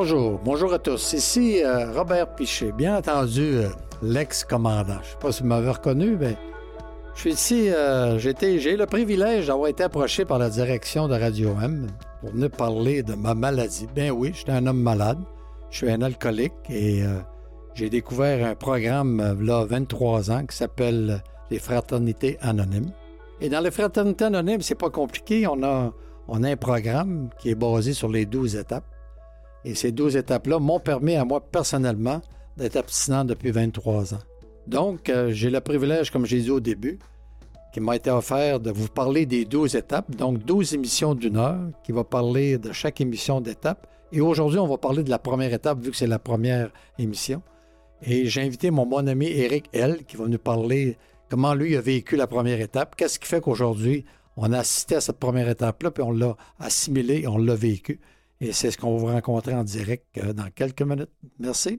Bonjour à tous. Ici Robert Piché, bien entendu l'ex-commandant. Je ne sais pas si vous m'avez reconnu, mais je suis ici, j'ai le privilège d'avoir été approché par la direction de Radio M pour venir parler de ma maladie. Ben oui, j'étais un homme malade, je suis un alcoolique et j'ai découvert un programme là 23 ans qui s'appelle les Fraternités Anonymes. Et dans les Fraternités Anonymes, c'est pas compliqué, on a un programme qui est basé sur les 12 étapes. Et ces 12 étapes-là m'ont permis à moi, personnellement, d'être abstinent depuis 23 ans. Donc, j'ai le privilège, comme j'ai dit au début, qui m'a été offert de vous parler des 12 étapes, donc 12 émissions d'1 heure, qui va parler de chaque émission d'étape. Et aujourd'hui, on va parler de la première étape, vu que c'est la première émission. Et j'ai invité mon bon ami Éric L, qui va nous parler comment lui a vécu la première étape, qu'est-ce qui fait qu'aujourd'hui, on a assisté à cette première étape-là, puis on l'a assimilé et on l'a vécu. Et c'est ce qu'on va vous rencontrer en direct dans quelques minutes. Merci.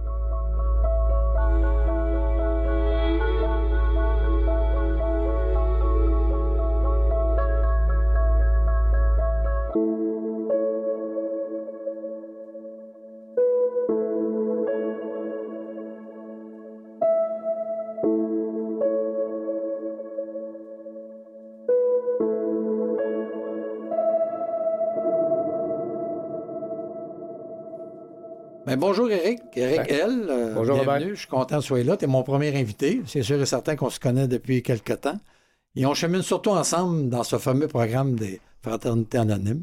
Bien, bonjour Éric, L. Bonjour bienvenue, Robert. Je suis content que tu sois là. Tu es mon premier invité. C'est sûr et certain qu'on se connaît depuis quelque temps. Et on chemine surtout ensemble dans ce fameux programme des Fraternités Anonymes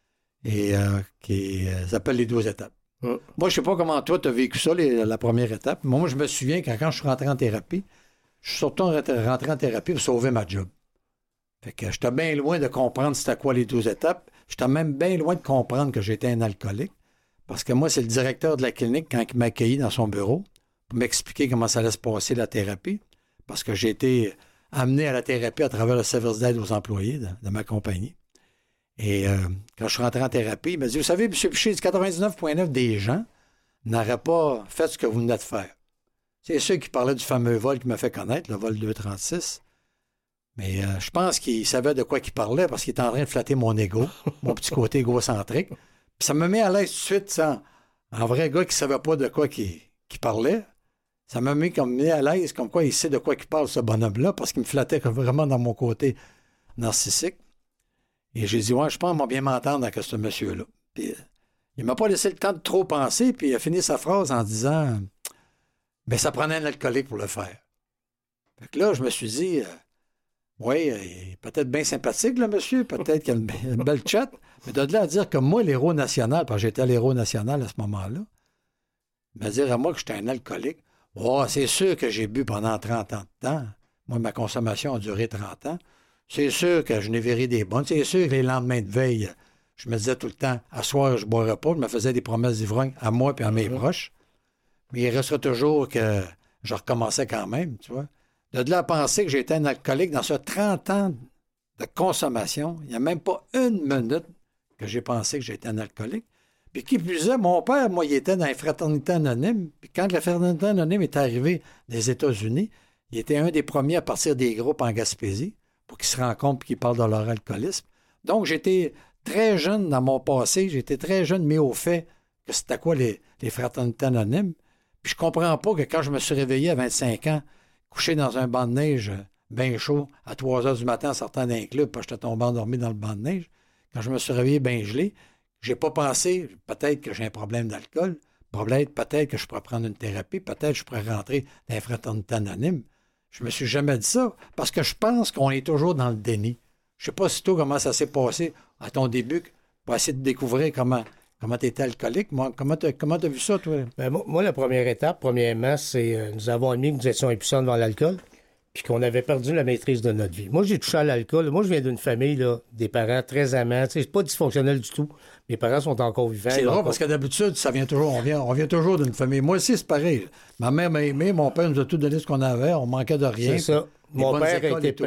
et qui s'appelle les 12 étapes. Moi, je ne sais pas comment toi, tu as vécu ça, la première étape. Moi, je me souviens quand je suis rentré en thérapie, je suis surtout rentré en thérapie pour sauver ma job. Fait que j'étais bien loin de comprendre c'était quoi les 12 étapes. J'étais même bien loin de comprendre que j'étais un alcoolique. Parce que moi, c'est le directeur de la clinique, quand il m'a accueilli dans son bureau, pour m'expliquer comment ça allait se passer, la thérapie. Parce que j'ai été amené à la thérapie à travers le service d'aide aux employés de ma compagnie. Et quand je suis rentré en thérapie, il m'a dit, vous savez, M. Piché, 99,9 des gens n'auraient pas fait ce que vous venez de faire. C'est ceux qui parlaient du fameux vol qui m'a fait connaître, le vol 236. Mais je pense qu'il savait de quoi il parlait parce qu'il était en train de flatter mon ego, mon petit côté égocentrique. Puis ça me met à l'aise tout de suite, ça, en vrai gars qui ne savait pas de quoi qu'il parlait. Ça m'a mis à l'aise, comme quoi il sait de quoi il parle, ce bonhomme-là, parce qu'il me flattait vraiment dans mon côté narcissique. Et j'ai dit, ouais, je pense qu'on va bien m'entendre avec ce monsieur-là. Puis il m'a pas laissé le temps de trop penser, puis il a fini sa phrase en disant, ben ça prenait un alcoolique pour le faire. Fait que là, je me suis dit, oui, il est peut-être bien sympathique, le monsieur, peut-être qu'il a une belle chat, mais de là à dire que moi, l'héros national, parce que j'étais l'héros national à ce moment-là, me dire à moi que j'étais un alcoolique, oh, c'est sûr que j'ai bu pendant 30 ans de temps. Moi, ma consommation a duré 30 ans. C'est sûr que je n'ai viré des bonnes. C'est sûr que les lendemains de veille, je me disais tout le temps, à soir, je ne boirai pas. Je me faisais des promesses d'ivrogne à moi et à mes proches. Mais il resterait toujours que je recommençais quand même, tu vois. De là à penser que j'étais un alcoolique dans ce 30 ans de consommation, il n'y a même pas une minute que j'ai pensé que j'étais un alcoolique. Puis qui plus est, mon père, moi, il était dans les Fraternités Anonymes. Puis quand la Fraternité Anonyme est arrivée des États-Unis, il était un des premiers à partir des groupes en Gaspésie pour qu'ils se rencontrent et qu'ils parlent de leur alcoolisme. Donc, j'étais très jeune dans mon passé. J'étais très jeune, mais au fait que c'était quoi les Fraternités Anonymes. Puis je comprends pas que quand je me suis réveillé à 25 ans, couché dans un banc de neige bien chaud, à 3 heures du matin en sortant d'un club, parce que j'étais tombé endormi dans le banc de neige. Quand je me suis réveillé bien gelé, j'ai pas pensé, peut-être que j'ai un problème d'alcool, peut-être que je pourrais prendre une thérapie, peut-être que je pourrais rentrer dans les Fraternités Anonymes. Je me suis jamais dit ça, parce que je pense qu'on est toujours dans le déni. Je sais pas si toi, comment ça s'est passé à ton début, pour essayer de découvrir comment tu étais alcoolique. Moi, comment tu as vu ça, toi? Ben, moi, la première étape, premièrement, c'est nous avons admis que nous étions impuissants devant l'alcool puis qu'on avait perdu la maîtrise de notre vie. Moi, j'ai touché à l'alcool. Moi, je viens d'une famille, là, des parents très amants. C'est pas dysfonctionnel du tout. Mes parents sont encore vivants. C'est drôle parce que d'habitude, ça vient toujours, on vient toujours d'une famille. Moi aussi, c'est pareil. Ma mère m'a aimé, mon père nous a tout donné ce qu'on avait. On manquait de rien. C'est ça. Mon père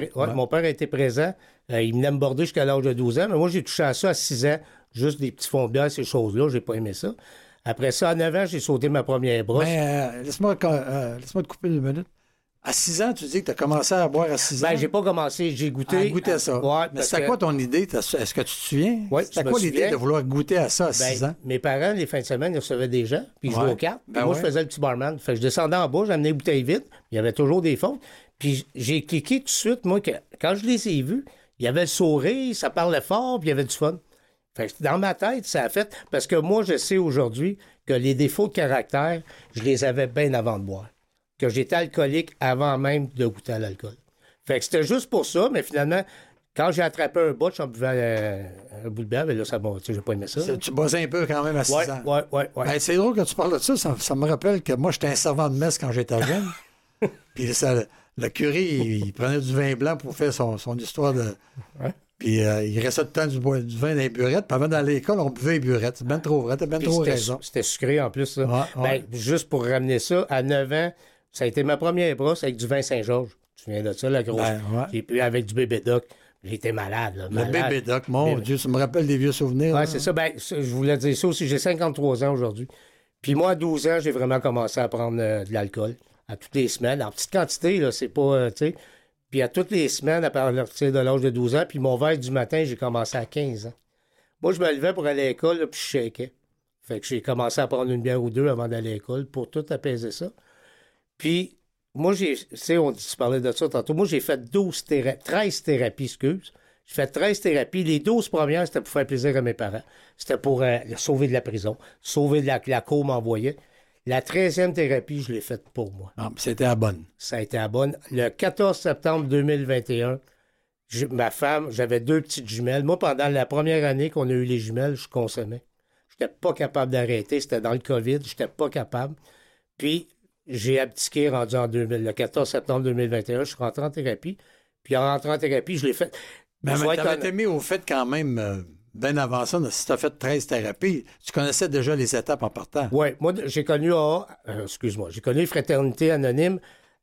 a été présent. Il venait me border jusqu'à l'âge de 12 ans. Mais moi, j'ai touché à ça à 6 ans. Juste des petits fonds de bière, ces choses-là. J'ai pas aimé ça. Après ça, à 9 ans, j'ai sauté ma première brosse. Mais laisse-moi te couper 2 minutes. À 6 ans, tu dis que tu as commencé à boire à 6 ans? Ben, j'ai pas commencé, j'ai goûté. À goûter à ça. Ouais, mais c'était quoi ton idée? Est-ce que tu te souviens? Oui, c'était quoi l'idée de vouloir goûter à ça à 6 ans? Mes parents, les fins de semaine, ils recevaient des gens, puis ils jouaient aux cartes. Puis moi, je faisais le petit barman. Fait que je descendais en bas, j'amenais les bouteilles vides, il y avait toujours des fautes. Puis j'ai cliqué tout de suite, moi, que quand je les ai vus, il y avait le sourire, ça parlait fort, puis il y avait du fun. Fait que dans ma tête, ça a fait... Parce que moi, je sais aujourd'hui que les défauts de caractère, je les avais bien avant de boire. Que j'étais alcoolique avant même de goûter à l'alcool. Fait que c'était juste pour ça, mais finalement, quand j'ai attrapé un botch en buvant un bout de bière, ben là, ça bon, tu sais, j'ai pas aimé ça. Tu bossais un peu quand même à 6 ans. Oui. Ben, c'est drôle que tu parles de ça. Ça me rappelle que moi, j'étais un servant de messe quand j'étais jeune. Puis le curé, il prenait du vin blanc pour faire son histoire de... Ouais. Puis il restait tout le temps du vin dans les burettes. Puis avant d'aller à l'école, on buvait les burettes. C'est bien trop vrai. T'as bien trop raison. C'était sucré en plus, ça. Ouais. Ben, juste pour ramener ça, à 9 ans, ça a été ma première brosse avec du vin Saint-Georges. Tu te souviens de ça, la grosse? J'ai bu avec du bébé doc. J'étais malade, là. Le bébé doc, mon Dieu, ça me rappelle des vieux souvenirs. Oui, c'est ça. Ben, je voulais dire ça aussi. J'ai 53 ans aujourd'hui. Puis moi, à 12 ans, j'ai vraiment commencé à prendre de l'alcool. À toutes les semaines. En petite quantité, là, c'est pas, tu sais. Puis à toutes les semaines, à partir de l'âge de 12 ans, puis mon verre du matin, j'ai commencé à 15 ans. Moi, je me levais pour aller à l'école, là, puis je shakais. Fait que j'ai commencé à prendre une bière ou deux avant d'aller à l'école pour tout apaiser ça. Puis, moi, tu sais, tu parlais de ça tantôt. Moi, j'ai fait 13 thérapies, excuse. J'ai fait 13 thérapies. Les 12 premières, c'était pour faire plaisir à mes parents. C'était pour sauver de la prison, sauver de la cour m'envoyait. La 13e thérapie, je l'ai faite pour moi. Ah, c'était à bonne. Ça a été à bonne. Le 14 septembre 2021, ma femme, j'avais 2 petites jumelles. Moi, pendant la première année qu'on a eu les jumelles, je consommais. Je n'étais pas capable d'arrêter. C'était dans le COVID. Je n'étais pas capable. Puis, j'ai abdiqué, rendu le 14 septembre 2021. Je suis rentré en thérapie. Puis, en rentrant en thérapie, je l'ai fait. Mais t'avais été mis au fait quand même... bien avant ça, si tu as fait 13 thérapies, tu connaissais déjà les étapes en partant. Oui, moi, j'ai connu j'ai connu Fraternité Anonyme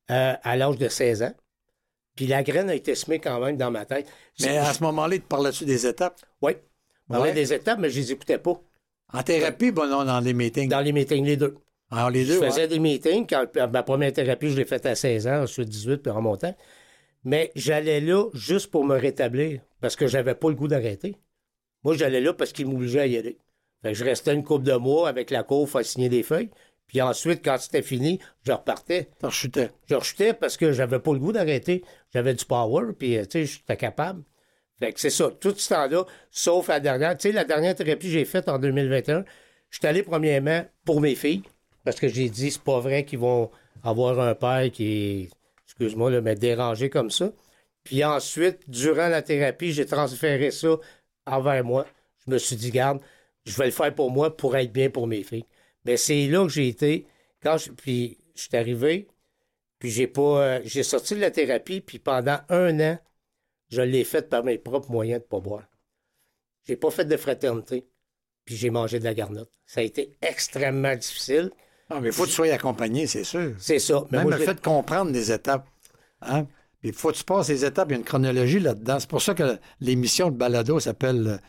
à l'âge de 16 ans. Puis la graine a été semée quand même dans ma tête. Mais à ce moment-là, tu parlais-tu des étapes? Oui. Je parlais des étapes, mais je les écoutais pas. En thérapie, non, dans les meetings? Dans les meetings, les deux. Alors, les deux, je faisais des meetings. Ma première thérapie, je l'ai faite à 16 ans, ensuite 18, puis en montant. Mais j'allais là juste pour me rétablir, parce que j'avais pas le goût d'arrêter. Moi, j'allais là parce qu'ils m'obligeaient à y aller. Fait que je restais une couple de mois avec la cour, faire signer des feuilles. Puis ensuite, quand c'était fini, je repartais. Tu rechutais. Je rechutais parce que j'avais pas le goût d'arrêter. J'avais du power, puis tu sais, j'étais capable. Fait que c'est ça, tout ce temps-là, sauf la dernière. Tu sais, la dernière thérapie que j'ai faite en 2021, je suis allé premièrement pour mes filles, parce que j'ai dit, c'est pas vrai qu'ils vont avoir un père qui est, excuse-moi, là, mais dérangé comme ça. Puis ensuite, durant la thérapie, j'ai transféré ça envers moi. Je me suis dit, garde, je vais le faire pour moi pour être bien pour mes filles. Mais c'est là que j'ai été. Puis je suis arrivé, puis j'ai sorti de la thérapie, puis pendant 1 an, je l'ai faite par mes propres moyens de ne pas boire. J'ai pas fait de fraternité, puis j'ai mangé de la garnotte. Ça a été extrêmement difficile. Ah, mais il faut que tu sois accompagné, c'est sûr. C'est ça. Mais même le fait de comprendre les étapes. Hein? Il faut que tu passes les étapes, il y a une chronologie là-dedans. C'est pour ça que l'émission de balado s'appelle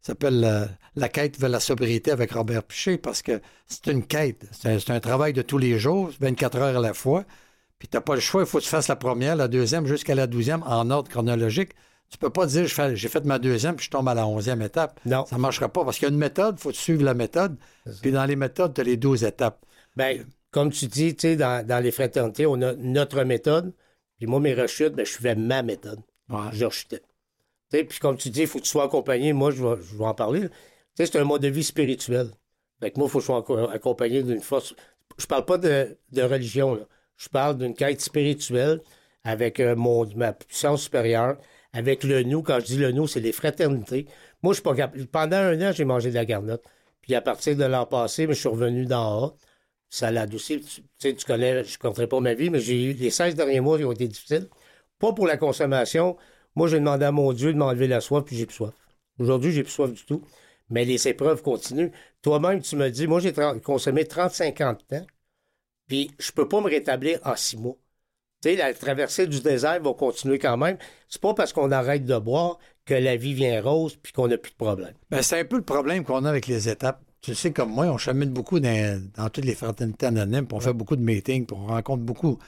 La quête vers la sobriété avec Robert Piché, parce que c'est une quête. C'est un travail de tous les jours, 24 heures à la fois. Puis tu n'as pas le choix, il faut que tu fasses la première, la deuxième, jusqu'à la 12e en ordre chronologique. Tu peux pas dire j'ai fait ma deuxième puis je tombe à la 11e étape. Non. Ça ne marchera pas parce qu'il y a une méthode, il faut que tu suives la méthode. Puis dans les méthodes, tu as les 12 étapes. Bien, comme tu dis, tu sais, dans les fraternités, on a notre méthode. Puis moi, mes rechutes, je suivais ma méthode. Ouais. Je rechutais. Puis comme tu dis, il faut que tu sois accompagné. Moi, je vais en parler. C'est un mode de vie spirituel. Fait que moi, il faut que je sois accompagné d'une force. Je parle pas de religion, là. Je parle d'une quête spirituelle avec ma puissance supérieure, avec le nous. Quand je dis le nous, c'est les fraternités. Moi, je suis pas capable. Pendant 1 an, j'ai mangé de la garnotte. Puis à partir de l'an passé, je suis revenu d'en haut. Ça l'a adouci. Tu connais, je ne compterai pas ma vie, mais j'ai eu les 16 derniers mois qui ont été difficiles. Pas pour la consommation. Moi, j'ai demandé à mon Dieu de m'enlever la soif, puis j'ai plus soif. Aujourd'hui, j'ai plus soif du tout. Mais les épreuves continuent. Toi-même, tu me dis, moi, j'ai consommé 30-50 ans, puis je peux pas me rétablir en 6 mois. Tu sais, la traversée du désert va continuer quand même. C'est pas parce qu'on arrête de boire que la vie vient rose puis qu'on n'a plus de problème. Ben, c'est un peu le problème qu'on a avec les étapes. Tu sais, comme moi, on chemine beaucoup dans toutes les fraternités anonymes, puis on fait beaucoup de meetings, puis on rencontre beaucoup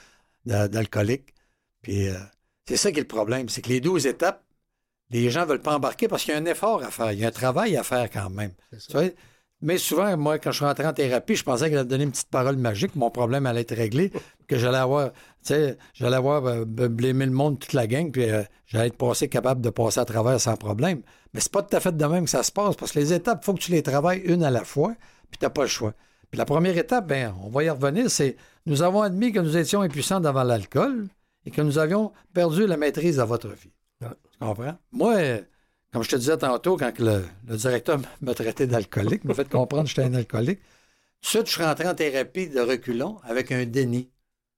d'alcoolique. Puis c'est ça qui est le problème. C'est que les 12 étapes, les gens ne veulent pas embarquer parce qu'il y a un effort à faire. Il y a un travail à faire quand même. Tu vois? Mais souvent, moi, quand je suis rentré en thérapie, je pensais qu'elle allait me donner une petite parole magique, mon problème allait être réglé, que j'allais avoir blâmé le monde, toute la gang, puis j'allais être capable de passer à travers sans problème. Mais c'est pas tout à fait de même que ça se passe, parce que les étapes, il faut que tu les travailles une à la fois, puis tu n'as pas le choix. Puis la première étape, on va y revenir, c'est nous avons admis que nous étions impuissants devant l'alcool et que nous avions perdu la maîtrise de votre vie. Tu comprends? Moi, comme je te disais tantôt, quand le directeur m'a traité d'alcoolique, m'a fait comprendre que j'étais un alcoolique, tout de suite, je suis rentré en thérapie de reculons avec un déni.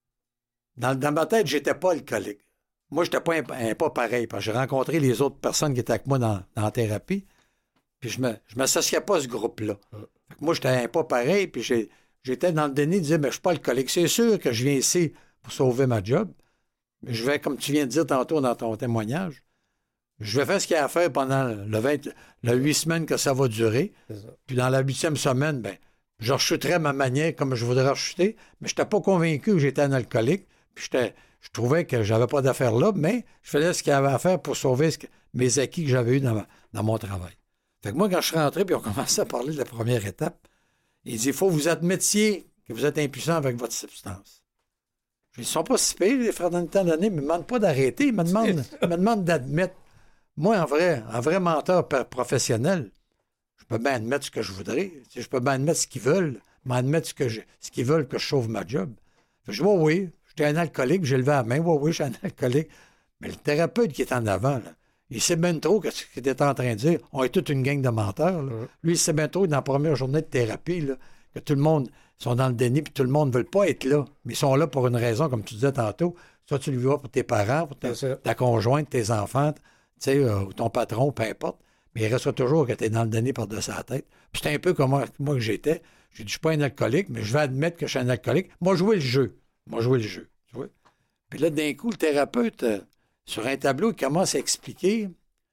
Dans ma tête, j'étais pas alcoolique. Moi, j'étais pas un pas pareil, parce que j'ai rencontré les autres personnes qui étaient avec moi dans la thérapie, puis je m'associais pas à ce groupe-là. Fait que moi, j'étais un pas pareil, puis j'étais dans le déni de dire, mais je suis pas alcoolique. C'est sûr que je viens ici pour sauver ma job, mais je vais, comme tu viens de dire tantôt dans ton témoignage, je vais faire ce qu'il y a à faire pendant le 8 semaines que ça va durer. Puis dans la 8e semaine, je rechuterai ma manière comme je voudrais rechuter, mais je n'étais pas convaincu que j'étais un alcoolique. Puis je trouvais que j'avais pas d'affaires là, mais je faisais ce qu'il y avait à faire pour sauver mes acquis que j'avais eus dans mon travail. Fait que moi, quand je suis rentré, puis on commençait à parler de la première étape, il dit, il faut que vous admettiez que vous êtes impuissant avec votre substance. Ils ne sont pas si pires, les frères dans le temps donné, mais ils ne me demandent pas d'arrêter, ils me demandent d'admettre. Moi, en vrai menteur professionnel, je peux bien admettre ce que je voudrais. Je peux bien admettre ce qu'ils veulent, mais admettre ce qu'ils veulent que je sauve ma job. Je dis, oui, j'étais un alcoolique, j'ai levé la main, oui, je suis un alcoolique. Mais le thérapeute qui est en avant, là, il sait bien trop ce qu'il était en train de dire. On est toute une gang de menteurs. Lui, il sait bien trop, dans la première journée de thérapie, là, que tout le monde sont dans le déni, puis tout le monde ne veut pas être là. Mais ils sont là pour une raison, comme tu disais tantôt. Soit tu le vois pour tes parents, pour ta conjointe, tes enfants, ou ton patron, peu importe, mais il restera toujours que tu es dans le déni par-dessus la tête. Puis c'est un peu comme moi que j'étais. J'ai dit, je ne suis pas un alcoolique, mais je vais admettre que je suis un alcoolique. Moi, jouer le jeu. Tu vois? Puis là, d'un coup, le thérapeute, sur un tableau, il commence à expliquer.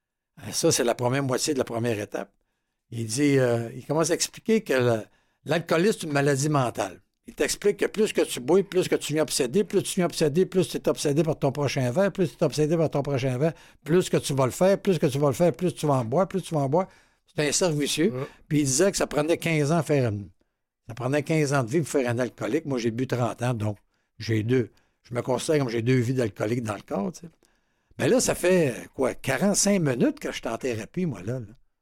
Ça, c'est la première moitié de la première étape. Il dit, il commence à expliquer que l'alcoolisme, c'est une maladie mentale. Il t'explique que plus que tu bois, plus que tu viens obsédé, plus tu es obsédé par ton prochain verre, plus tu es obsédé par ton prochain verre, plus que tu vas le faire, plus tu vas en boire, plus tu vas en boire. C'est un cercle vicieux. Puis il disait que ça prenait 15 ans à faire ça prenait 15 ans de vie pour faire un alcoolique. Moi, j'ai bu 30 ans, donc je me considère comme j'ai 2 vies d'alcoolique dans le corps. Tu sais. Mais là, ça fait 45 minutes que je suis en thérapie, moi, là.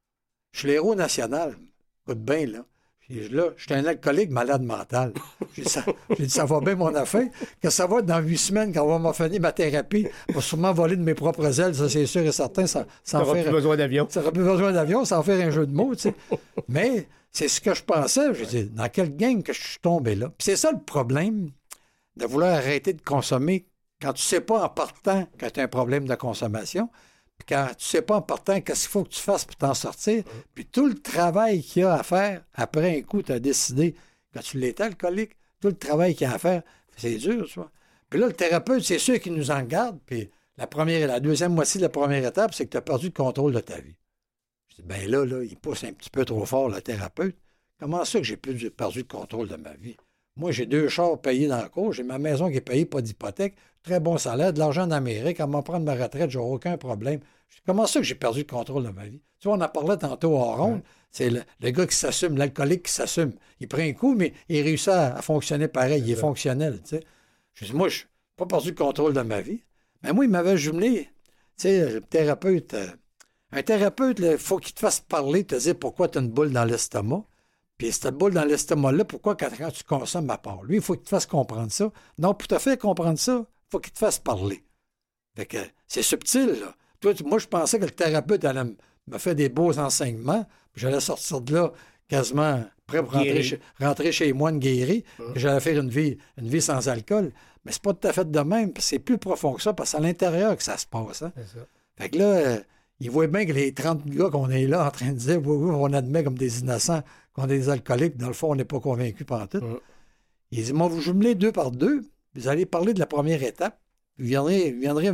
Je suis l'héros national. Écoute bien, là. Là, je suis un alcoolique malade mental. J'ai dit, ça va bien mon affaire. Que ça va être dans 8 semaines, quand on va finir ma thérapie, on va sûrement voler de mes propres ailes, ça c'est sûr et certain. Ça n'aura plus besoin d'avion. Ça n'aura plus besoin d'avion, ça va faire un jeu de mots, tu sais. Mais c'est ce que je pensais. Je dis, dans quelle gang que je suis tombé là? Puis c'est ça le problème de vouloir arrêter de consommer quand tu ne sais pas en partant que tu as un problème de consommation. Puis quand tu ne sais pas en partant qu'est-ce qu'il faut que tu fasses pour t'en sortir, puis tout le travail qu'il y a à faire, après un coup, tu as décidé, quand tu l'étais alcoolique, tout le travail qu'il y a à faire, c'est dur, tu vois. Puis là, le thérapeute, c'est sûr qu'il nous en garde, puis la deuxième moitié de la première étape, c'est que tu as perdu le contrôle de ta vie. Je dis, bien là, il pousse un petit peu trop fort, le thérapeute. Comment ça que j'ai perdu le contrôle de ma vie? Moi, j'ai 2 chars payés dans la cour, j'ai ma maison qui est payée, pas d'hypothèque, très bon salaire, de l'argent en Amérique, à m'en prendre ma retraite, j'aurai aucun problème. Comment ça que j'ai perdu le contrôle de ma vie? Tu vois, on en parlait tantôt en ronde, c'est le gars qui s'assume, l'alcoolique qui s'assume. Il prend un coup, mais il réussit à fonctionner pareil, il est fonctionnel, tu sais. Je dis, moi, je n'ai pas perdu le contrôle de ma vie. Mais moi, il m'avait jumelé, tu sais, le thérapeute. Un thérapeute, il faut qu'il te fasse parler, te dire pourquoi tu as une boule dans l'estomac. Puis cette boule dans l'estomac-là, pourquoi quand tu consommes à part? Lui, il faut qu'il te fasse comprendre ça. Non, pour te faire comprendre ça, il faut qu'il te fasse parler. Fait que c'est subtil, là. Moi, je pensais que le thérapeute allait me faire des beaux enseignements, puis j'allais sortir de là quasiment prêt pour rentrer chez moi une guérie, puis j'allais faire une vie sans alcool. Mais c'est pas tout à fait de même, c'est plus profond que ça, parce que c'est à l'intérieur que ça se passe. Hein? C'est ça. Fait que là, il voit bien que les 30 gars qu'on est là en train de dire, oui, on admet comme des innocents qu'on est des alcooliques, dans le fond, on n'est pas convaincus par tout. Il dit, moi, vous jumelez 2 par 2, vous allez parler de la première étape, vous viendrez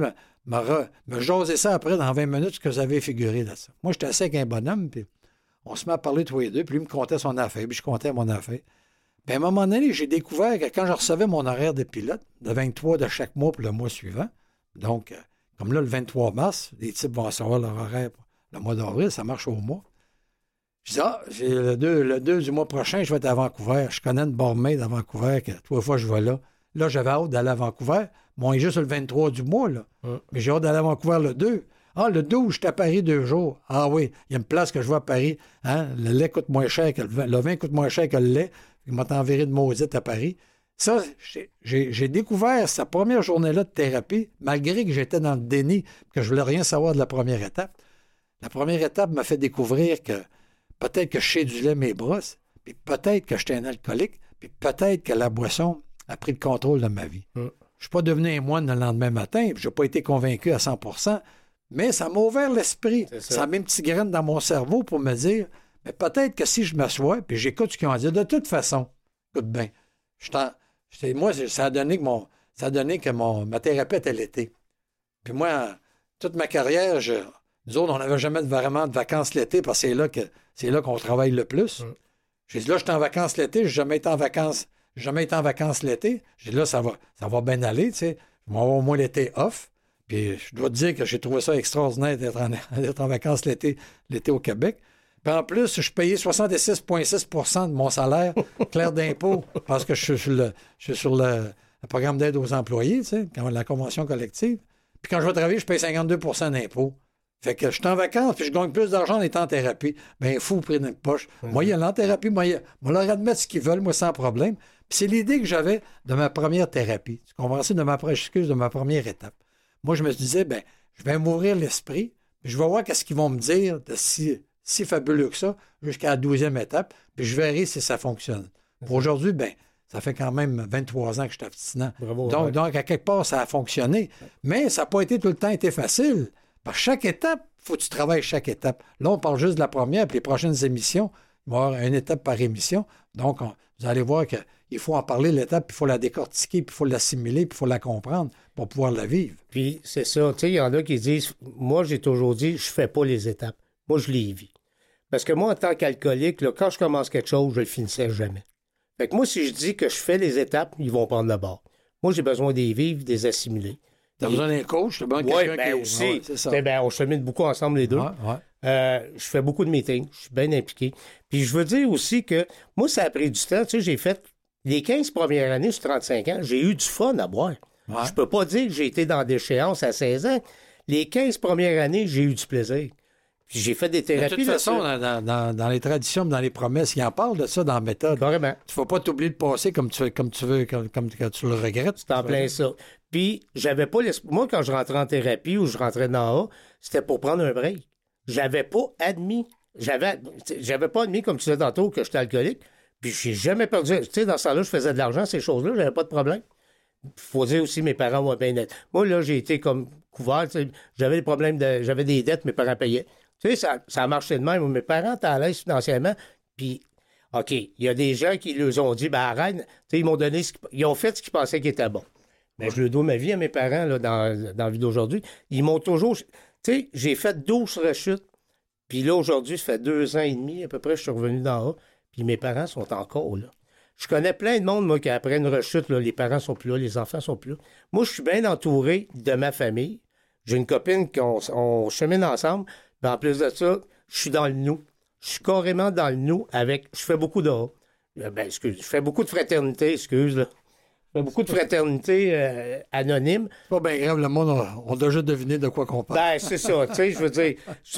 me jaser ça après dans 20 minutes, ce que vous avez figuré là-dessus. Moi, j'étais assis avec un bonhomme, puis on se met à parler tous les deux, puis lui me contait son affaire, puis je contais mon affaire. Puis à un moment donné, j'ai découvert que quand je recevais mon horaire de pilote, de 23 de chaque mois pour le mois suivant, donc, comme là, le 23 mars, les types vont recevoir leur horaire pour le mois d'avril, ça marche au mois. Je dis, j'ai le 2 du mois prochain, je vais être à Vancouver. Je connais une barmaid à Vancouver, que 3 fois je vais là. Là, j'avais hâte d'aller à Vancouver. Bon, il est juste le 23 du mois, là. Mais j'ai hâte d'aller à Vancouver le 2. Ah, le 12, j'étais à Paris 2 jours. Ah oui, il y a une place que je vois à Paris. Hein? Le lait coûte moins cher que le vin coûte moins cher que le lait. Il m'a enverré de maudite à Paris. Ça, j'ai découvert sa première journée-là de thérapie, malgré que j'étais dans le déni, que je voulais rien savoir de la première étape. La première étape m'a fait découvrir que peut-être que je chédulais mes brosses, puis peut-être que j'étais un alcoolique, puis peut-être que la boisson a pris le contrôle de ma vie. Je ne suis pas devenu un moine le lendemain matin, puis je n'ai pas été convaincu à 100%, mais ça m'a ouvert l'esprit. Ça a mis une petite graine dans mon cerveau pour me dire, mais peut-être que si je m'assois, puis j'écoute ce qu'ils ont à dire, de toute façon, écoute bien, moi, ça a donné que ma thérapie était l'été. Puis moi, toute ma carrière, nous autres, on n'avait jamais vraiment de vacances l'été parce que c'est là qu'on travaille le plus. J'ai dit, là, je suis en vacances l'été, je n'ai jamais été en vacances l'été. J'ai dit, là, ça va bien aller, tu sais. Je vais avoir au moins l'été off. Puis je dois te dire que j'ai trouvé ça extraordinaire d'être en vacances l'été au Québec. Puis en plus, je payais 66,6 de mon salaire clair d'impôt parce que je suis sur le programme d'aide aux employés, tu sais, la convention collective. Puis quand je vais travailler, je paye 52 d'impôt. Fait que je suis en vacances, puis je gagne plus d'argent en étant en thérapie. Bien, fou, pris dans une poche. Moi, il y a en thérapie, moi, leur admettre ce qu'ils veulent, moi, sans problème. Puis c'est l'idée que j'avais de ma première thérapie. Tu comprends ça? De ma première étape. Moi, je me disais, bien, je vais m'ouvrir l'esprit, puis je vais voir qu'est-ce qu'ils vont me dire de si fabuleux que ça, jusqu'à la 12e étape, puis je verrai si ça fonctionne. Pour aujourd'hui, bien, ça fait quand même 23 ans que je suis abstinent. Bravo, donc, à quelque part, ça a fonctionné. Mais ça n'a pas tout le temps été facile. Par chaque étape, il faut que tu travailles chaque étape. Là, on parle juste de la première, puis les prochaines émissions, il va y avoir une étape par émission. Donc, vous allez voir qu'il faut en parler l'étape, puis il faut la décortiquer, puis il faut l'assimiler, puis il faut la comprendre pour pouvoir la vivre. Puis, c'est ça. Tu sais, il y en a qui disent, moi, j'ai toujours dit, je fais pas les étapes. Moi, je les vis. Parce que moi, en tant qu'alcoolique, là, quand je commence quelque chose, je le finissais jamais. Fait que moi, si je dis que je fais les étapes, ils vont prendre le bord. Moi, j'ai besoin des vivre, des assimiler. T'as besoin d'un coach? T'as besoin de quelqu'un ben qui... aussi. Ouais, c'est ça. On chemine beaucoup ensemble les deux. Je fais beaucoup de meetings. Je suis bien impliqué. Puis je veux dire aussi que moi, ça a pris du temps. Tu sais, j'ai fait les 15 premières années sur 35 ans, j'ai eu du fun à boire. Ouais. Je peux pas dire que j'ai été dans déchéance à 16 ans. Les 15 premières années, j'ai eu du plaisir. Puis j'ai fait des thérapies. De toute façon, dans les traditions, dans les promesses, ils en parlent de ça dans la méthode. Carrément. Tu ne faut pas t'oublier de passer comme tu veux, comme tu le regrettes. C'est en plein ça. Puis, j'avais pas moi, quand je rentrais en thérapie ou je rentrais dans A, c'était pour prendre un break. J'avais pas admis. J'avais pas admis, comme tu disais tantôt, que j'étais alcoolique. Puis, j'ai jamais perdu. Tu sais, dans ce temps-là, je faisais de l'argent, ces choses-là, j'avais pas de problème. Faut dire aussi, mes parents vont bien être. Moi, là, j'ai été comme couvert. J'avais des problèmes j'avais des dettes, mes parents payaient. Tu sais, ça a marché de même. Mes parents étaient à l'aise financièrement. Puis, OK, il y a des gens qui leur ont dit, ben arrête. Tu sais, ils m'ont donné ils ont fait ce qu'ils pensaient qui était bon. Mais je le dois ma vie à mes parents là, dans la vie d'aujourd'hui. Ils m'ont toujours... Tu sais, j'ai fait 12 rechutes. Puis là, aujourd'hui, ça fait 2 ans et demi, à peu près, je suis revenu d'en haut. Puis mes parents sont encore là. Je connais plein de monde, moi, qui après une rechute, là, les parents sont plus là, les enfants sont plus là. Moi, je suis bien entouré de ma famille. J'ai une copine qu'on chemine ensemble. Mais en plus de ça, je suis dans le nous. Je suis carrément dans le nous avec... Je fais beaucoup de... je fais beaucoup de fraternité, là. Il y a beaucoup de fraternités anonymes. C'est pas bien grave, le monde, on doit juste deviner de quoi qu'on parle. Ben, c'est ça. Tu sais, je veux dire,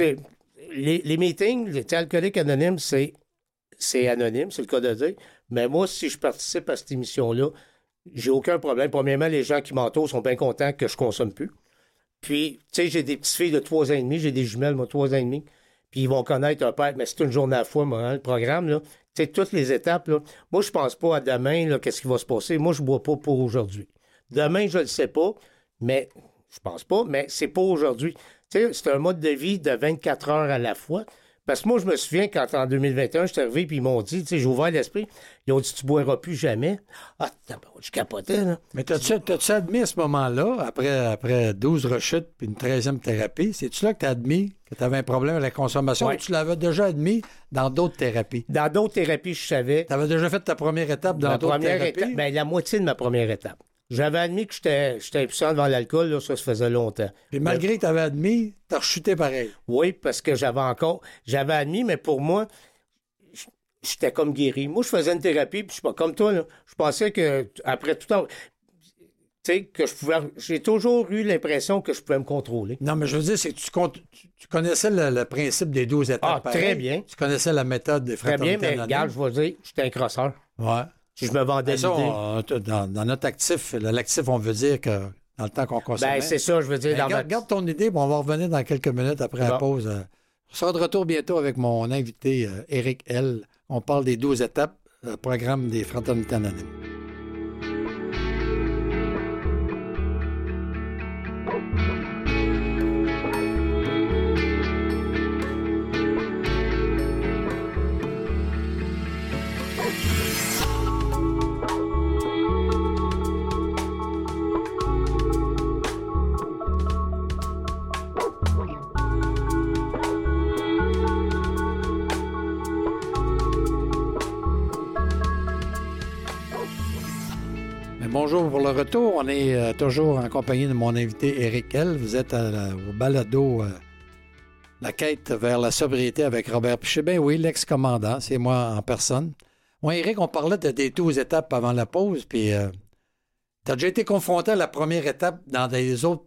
les meetings, les alcooliques anonymes, c'est anonyme, c'est le cas de dire. Mais moi, si je participe à cette émission-là, j'ai aucun problème. Premièrement, les gens qui m'entourent sont bien contents que je consomme plus. Puis, tu sais, j'ai des petites filles de 3 ans et demi, j'ai des jumelles, moi, 3 ans et demi. Puis, ils vont connaître un père, mais c'est une journée à la fois, moi, hein, le programme, là. Tu sais, toutes les étapes, là. Moi, je pense pas à demain, là, qu'est-ce qui va se passer. Moi, je bois pas pour aujourd'hui. Demain, je le sais pas, mais je pense pas, mais c'est pas aujourd'hui. Tu sais, c'est un mode de vie de 24 heures à la fois. Parce que moi, je me souviens quand en 2021, je suis arrivé puis ils m'ont dit, tu sais, j'ai ouvert l'esprit, ils ont dit, tu boiras plus jamais. Ah, je capotais, là. Mais t'as-tu admis à ce moment-là, après 12 rechutes puis une 13e thérapie, c'est-tu là que t'as admis que t'avais un problème avec la consommation ou tu l'avais déjà admis dans d'autres thérapies? Dans d'autres thérapies, je savais. T'avais déjà fait ta première étape dans d'autres thérapies? La moitié de ma première étape. J'avais admis que j'étais impuissant devant l'alcool, là, ça faisait longtemps. Puis malgré que tu avais admis, tu as rechuté pareil. Oui, parce que j'avais admis, mais pour moi, j'étais comme guéri. Moi, je faisais une thérapie, puis je suis pas comme toi, là. Je pensais que, après tout temps, tu sais, que je pouvais. J'ai toujours eu l'impression que je pouvais me contrôler. Non, mais je veux dire, c'est que tu connaissais le principe des 12 étapes. Ah, pareil. très bien. Tu connaissais la méthode des fraternités. Très bien, mais regarde, je vais dire, j'étais un crosseur. Ouais. Si je me vendais l'idée. Dans notre actif, l'actif, on veut dire que dans le temps qu'on consommait. Ben, c'est ça, je veux dire. Garde ton idée, bon, on va revenir dans quelques minutes après la pause. On sera de retour bientôt avec mon invité, Éric L. On parle des 12 étapes, programme des fraternités anonymes. Bonjour pour le retour. On est toujours en compagnie de mon invité Éric L. Vous êtes au balado La quête vers la sobriété avec Robert Piché. Ben oui, l'ex-commandant, c'est moi en personne. Moi, Éric, on parlait de des 12 étapes avant la pause, puis tu as déjà été confronté à la première étape dans tes autres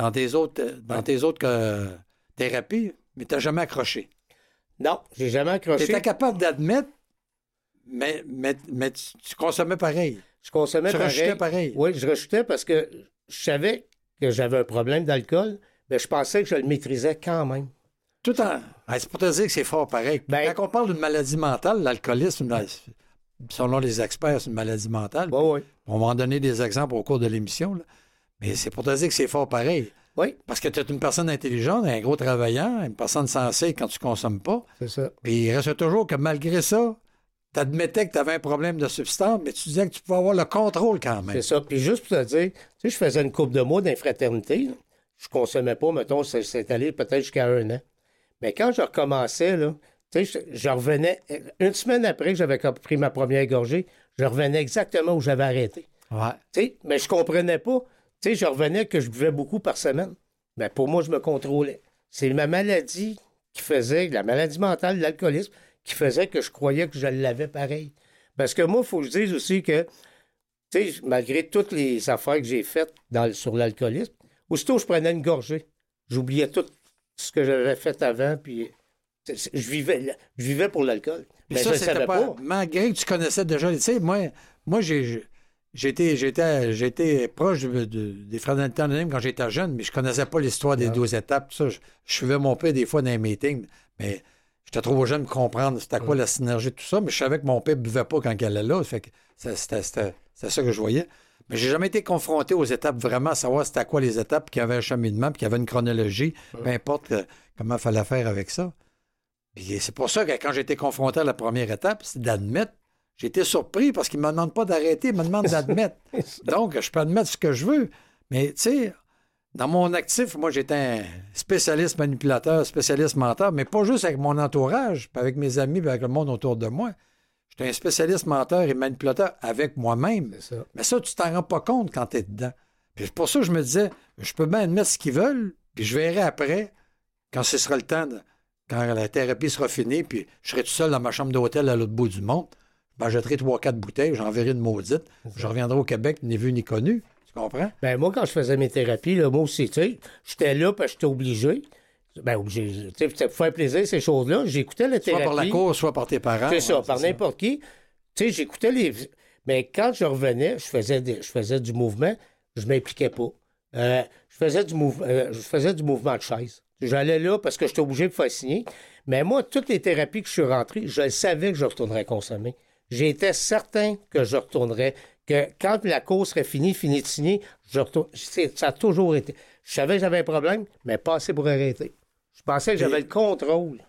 thérapies, mais tu n'as jamais accroché. Non, j'ai jamais accroché. Tu étais capable d'admettre, mais tu consommais pareil. Je consommais pareil. Tu rechutais pareil. Oui, je rechutais parce que je savais que j'avais un problème d'alcool, mais je pensais que je le maîtrisais quand même. Tout en... C'est pour te dire que c'est fort pareil. Quand on parle d'une maladie mentale, l'alcoolisme, selon les experts, c'est une maladie mentale. Oui. On va en donner des exemples au cours de l'émission. Là. Mais c'est pour te dire que c'est fort pareil. Oui. Parce que tu es une personne intelligente, un gros travaillant, une personne sensée quand tu ne consommes pas. C'est ça. Puis il reste toujours que malgré ça, tu admettais que tu avais un problème de substance, mais tu disais que tu pouvais avoir le contrôle quand même. C'est ça. Puis juste pour te dire, tu sais, je faisais une couple de mois d'infraternité. Là. Je consommais pas, mettons, c'est allé peut-être jusqu'à 1 an. Mais quand je recommençais, là, tu sais, je revenais, une semaine après que j'avais pris ma première gorgée, je revenais exactement où j'avais arrêté. Ouais. Tu sais, mais je comprenais pas. Tu sais, je revenais que je buvais beaucoup par semaine. Mais pour moi, je me contrôlais. C'est ma maladie qui faisait, la maladie mentale, l'alcoolisme, qui faisait que je croyais que je l'avais pareil. Parce que moi, il faut que je dise aussi que, tu sais, malgré toutes les affaires que j'ai faites sur l'alcoolisme, aussitôt je prenais une gorgée, j'oubliais tout ce que j'avais fait avant, puis je vivais pour l'alcool. Mais ça, c'était pas... Malgré que tu connaissais déjà... Tu sais, moi j'ai été proche des fraternités anonymes quand j'étais jeune, mais je connaissais pas l'histoire des 12 étapes. Ça, je suivais mon père des fois dans les meetings, mais... J'étais trop jeune pour comprendre c'était quoi la synergie de tout ça, mais je savais que mon père ne buvait pas quand il allait là. Fait que c'était ça que je voyais. Mais j'ai jamais été confronté aux étapes vraiment, à savoir c'était quoi les étapes, qu'il y avait un cheminement, puis qu'il y avait une chronologie, peu importe comment il fallait faire avec ça. Puis c'est pour ça que quand j'ai été confronté à la première étape, c'est d'admettre. J'ai été surpris parce qu'il ne me demande pas d'arrêter, il me demande d'admettre. Donc, je peux admettre ce que je veux. Mais tu sais, dans mon actif, moi, j'étais un spécialiste manipulateur, spécialiste menteur, mais pas juste avec mon entourage, puis avec mes amis, puis avec le monde autour de moi. J'étais un spécialiste menteur et manipulateur avec moi-même. C'est ça. Mais ça, tu t'en rends pas compte quand tu es dedans. Puis c'est pour ça que je me disais, je peux bien admettre ce qu'ils veulent, puis je verrai après, quand ce sera le temps, quand la thérapie sera finie, puis je serai tout seul dans ma chambre d'hôtel à l'autre bout du monde. Ben, j'achèterai 3-4 bouteilles, j'enverrai une maudite. Je reviendrai au Québec, ni vu ni connu. Tu comprends? Ben moi, quand je faisais mes thérapies, là, moi aussi, tu sais, j'étais là parce que j'étais obligé. Ben, obligé. Tu sais, pour faire plaisir, ces choses-là. J'écoutais la thérapie. Soit par la cour, soit par tes parents. C'est ça, par n'importe qui. Tu sais, j'écoutais les... Mais quand je revenais, je faisais du mouvement, je m'impliquais pas. Je faisais du mouvement de chaise. J'allais là parce que j'étais obligé de faire signer. Mais moi, toutes les thérapies que je suis rentré, je savais que je retournerais consommer. J'étais certain que je retournerais, que quand la course serait fini de signer, je retourne. Ça a toujours été. Je savais que j'avais un problème, mais pas assez pour arrêter. Je pensais que j'avais le contrôle.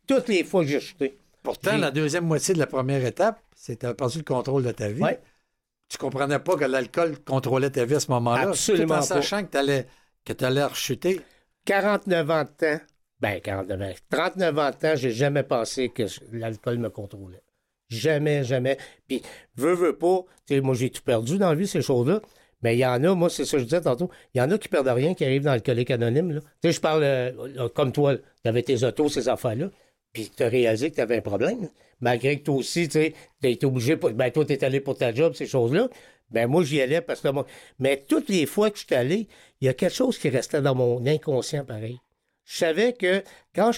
Toutes les fois que j'ai chuté. Pourtant, la deuxième moitié de la première étape, c'est que tu as perdu le contrôle de ta vie. Ouais. Tu comprenais pas que l'alcool contrôlait ta vie à ce moment-là. Absolument tout en sachant que tu allais rechuter. 49 ans de temps. 49 ans. 39 ans de temps, j'ai jamais pensé que l'alcool me contrôlait. Jamais, jamais. Puis, veux pas, tu sais, moi, j'ai tout perdu dans la vie, ces choses-là. Mais il y en a, moi, c'est ça que je disais tantôt, il y en a qui perdent rien, qui arrivent dans l'alcoolique anonyme, là. Tu sais, je parle, comme toi, tu avais tes autos, ces affaires-là, puis tu as réalisé que tu avais un problème. Malgré que toi aussi, tu sais, tu as été obligé, toi, tu es allé pour ta job, ces choses-là. Moi, j'y allais parce que... Mais toutes les fois que je suis allé, il y a quelque chose qui restait dans mon inconscient, pareil. Je savais que quand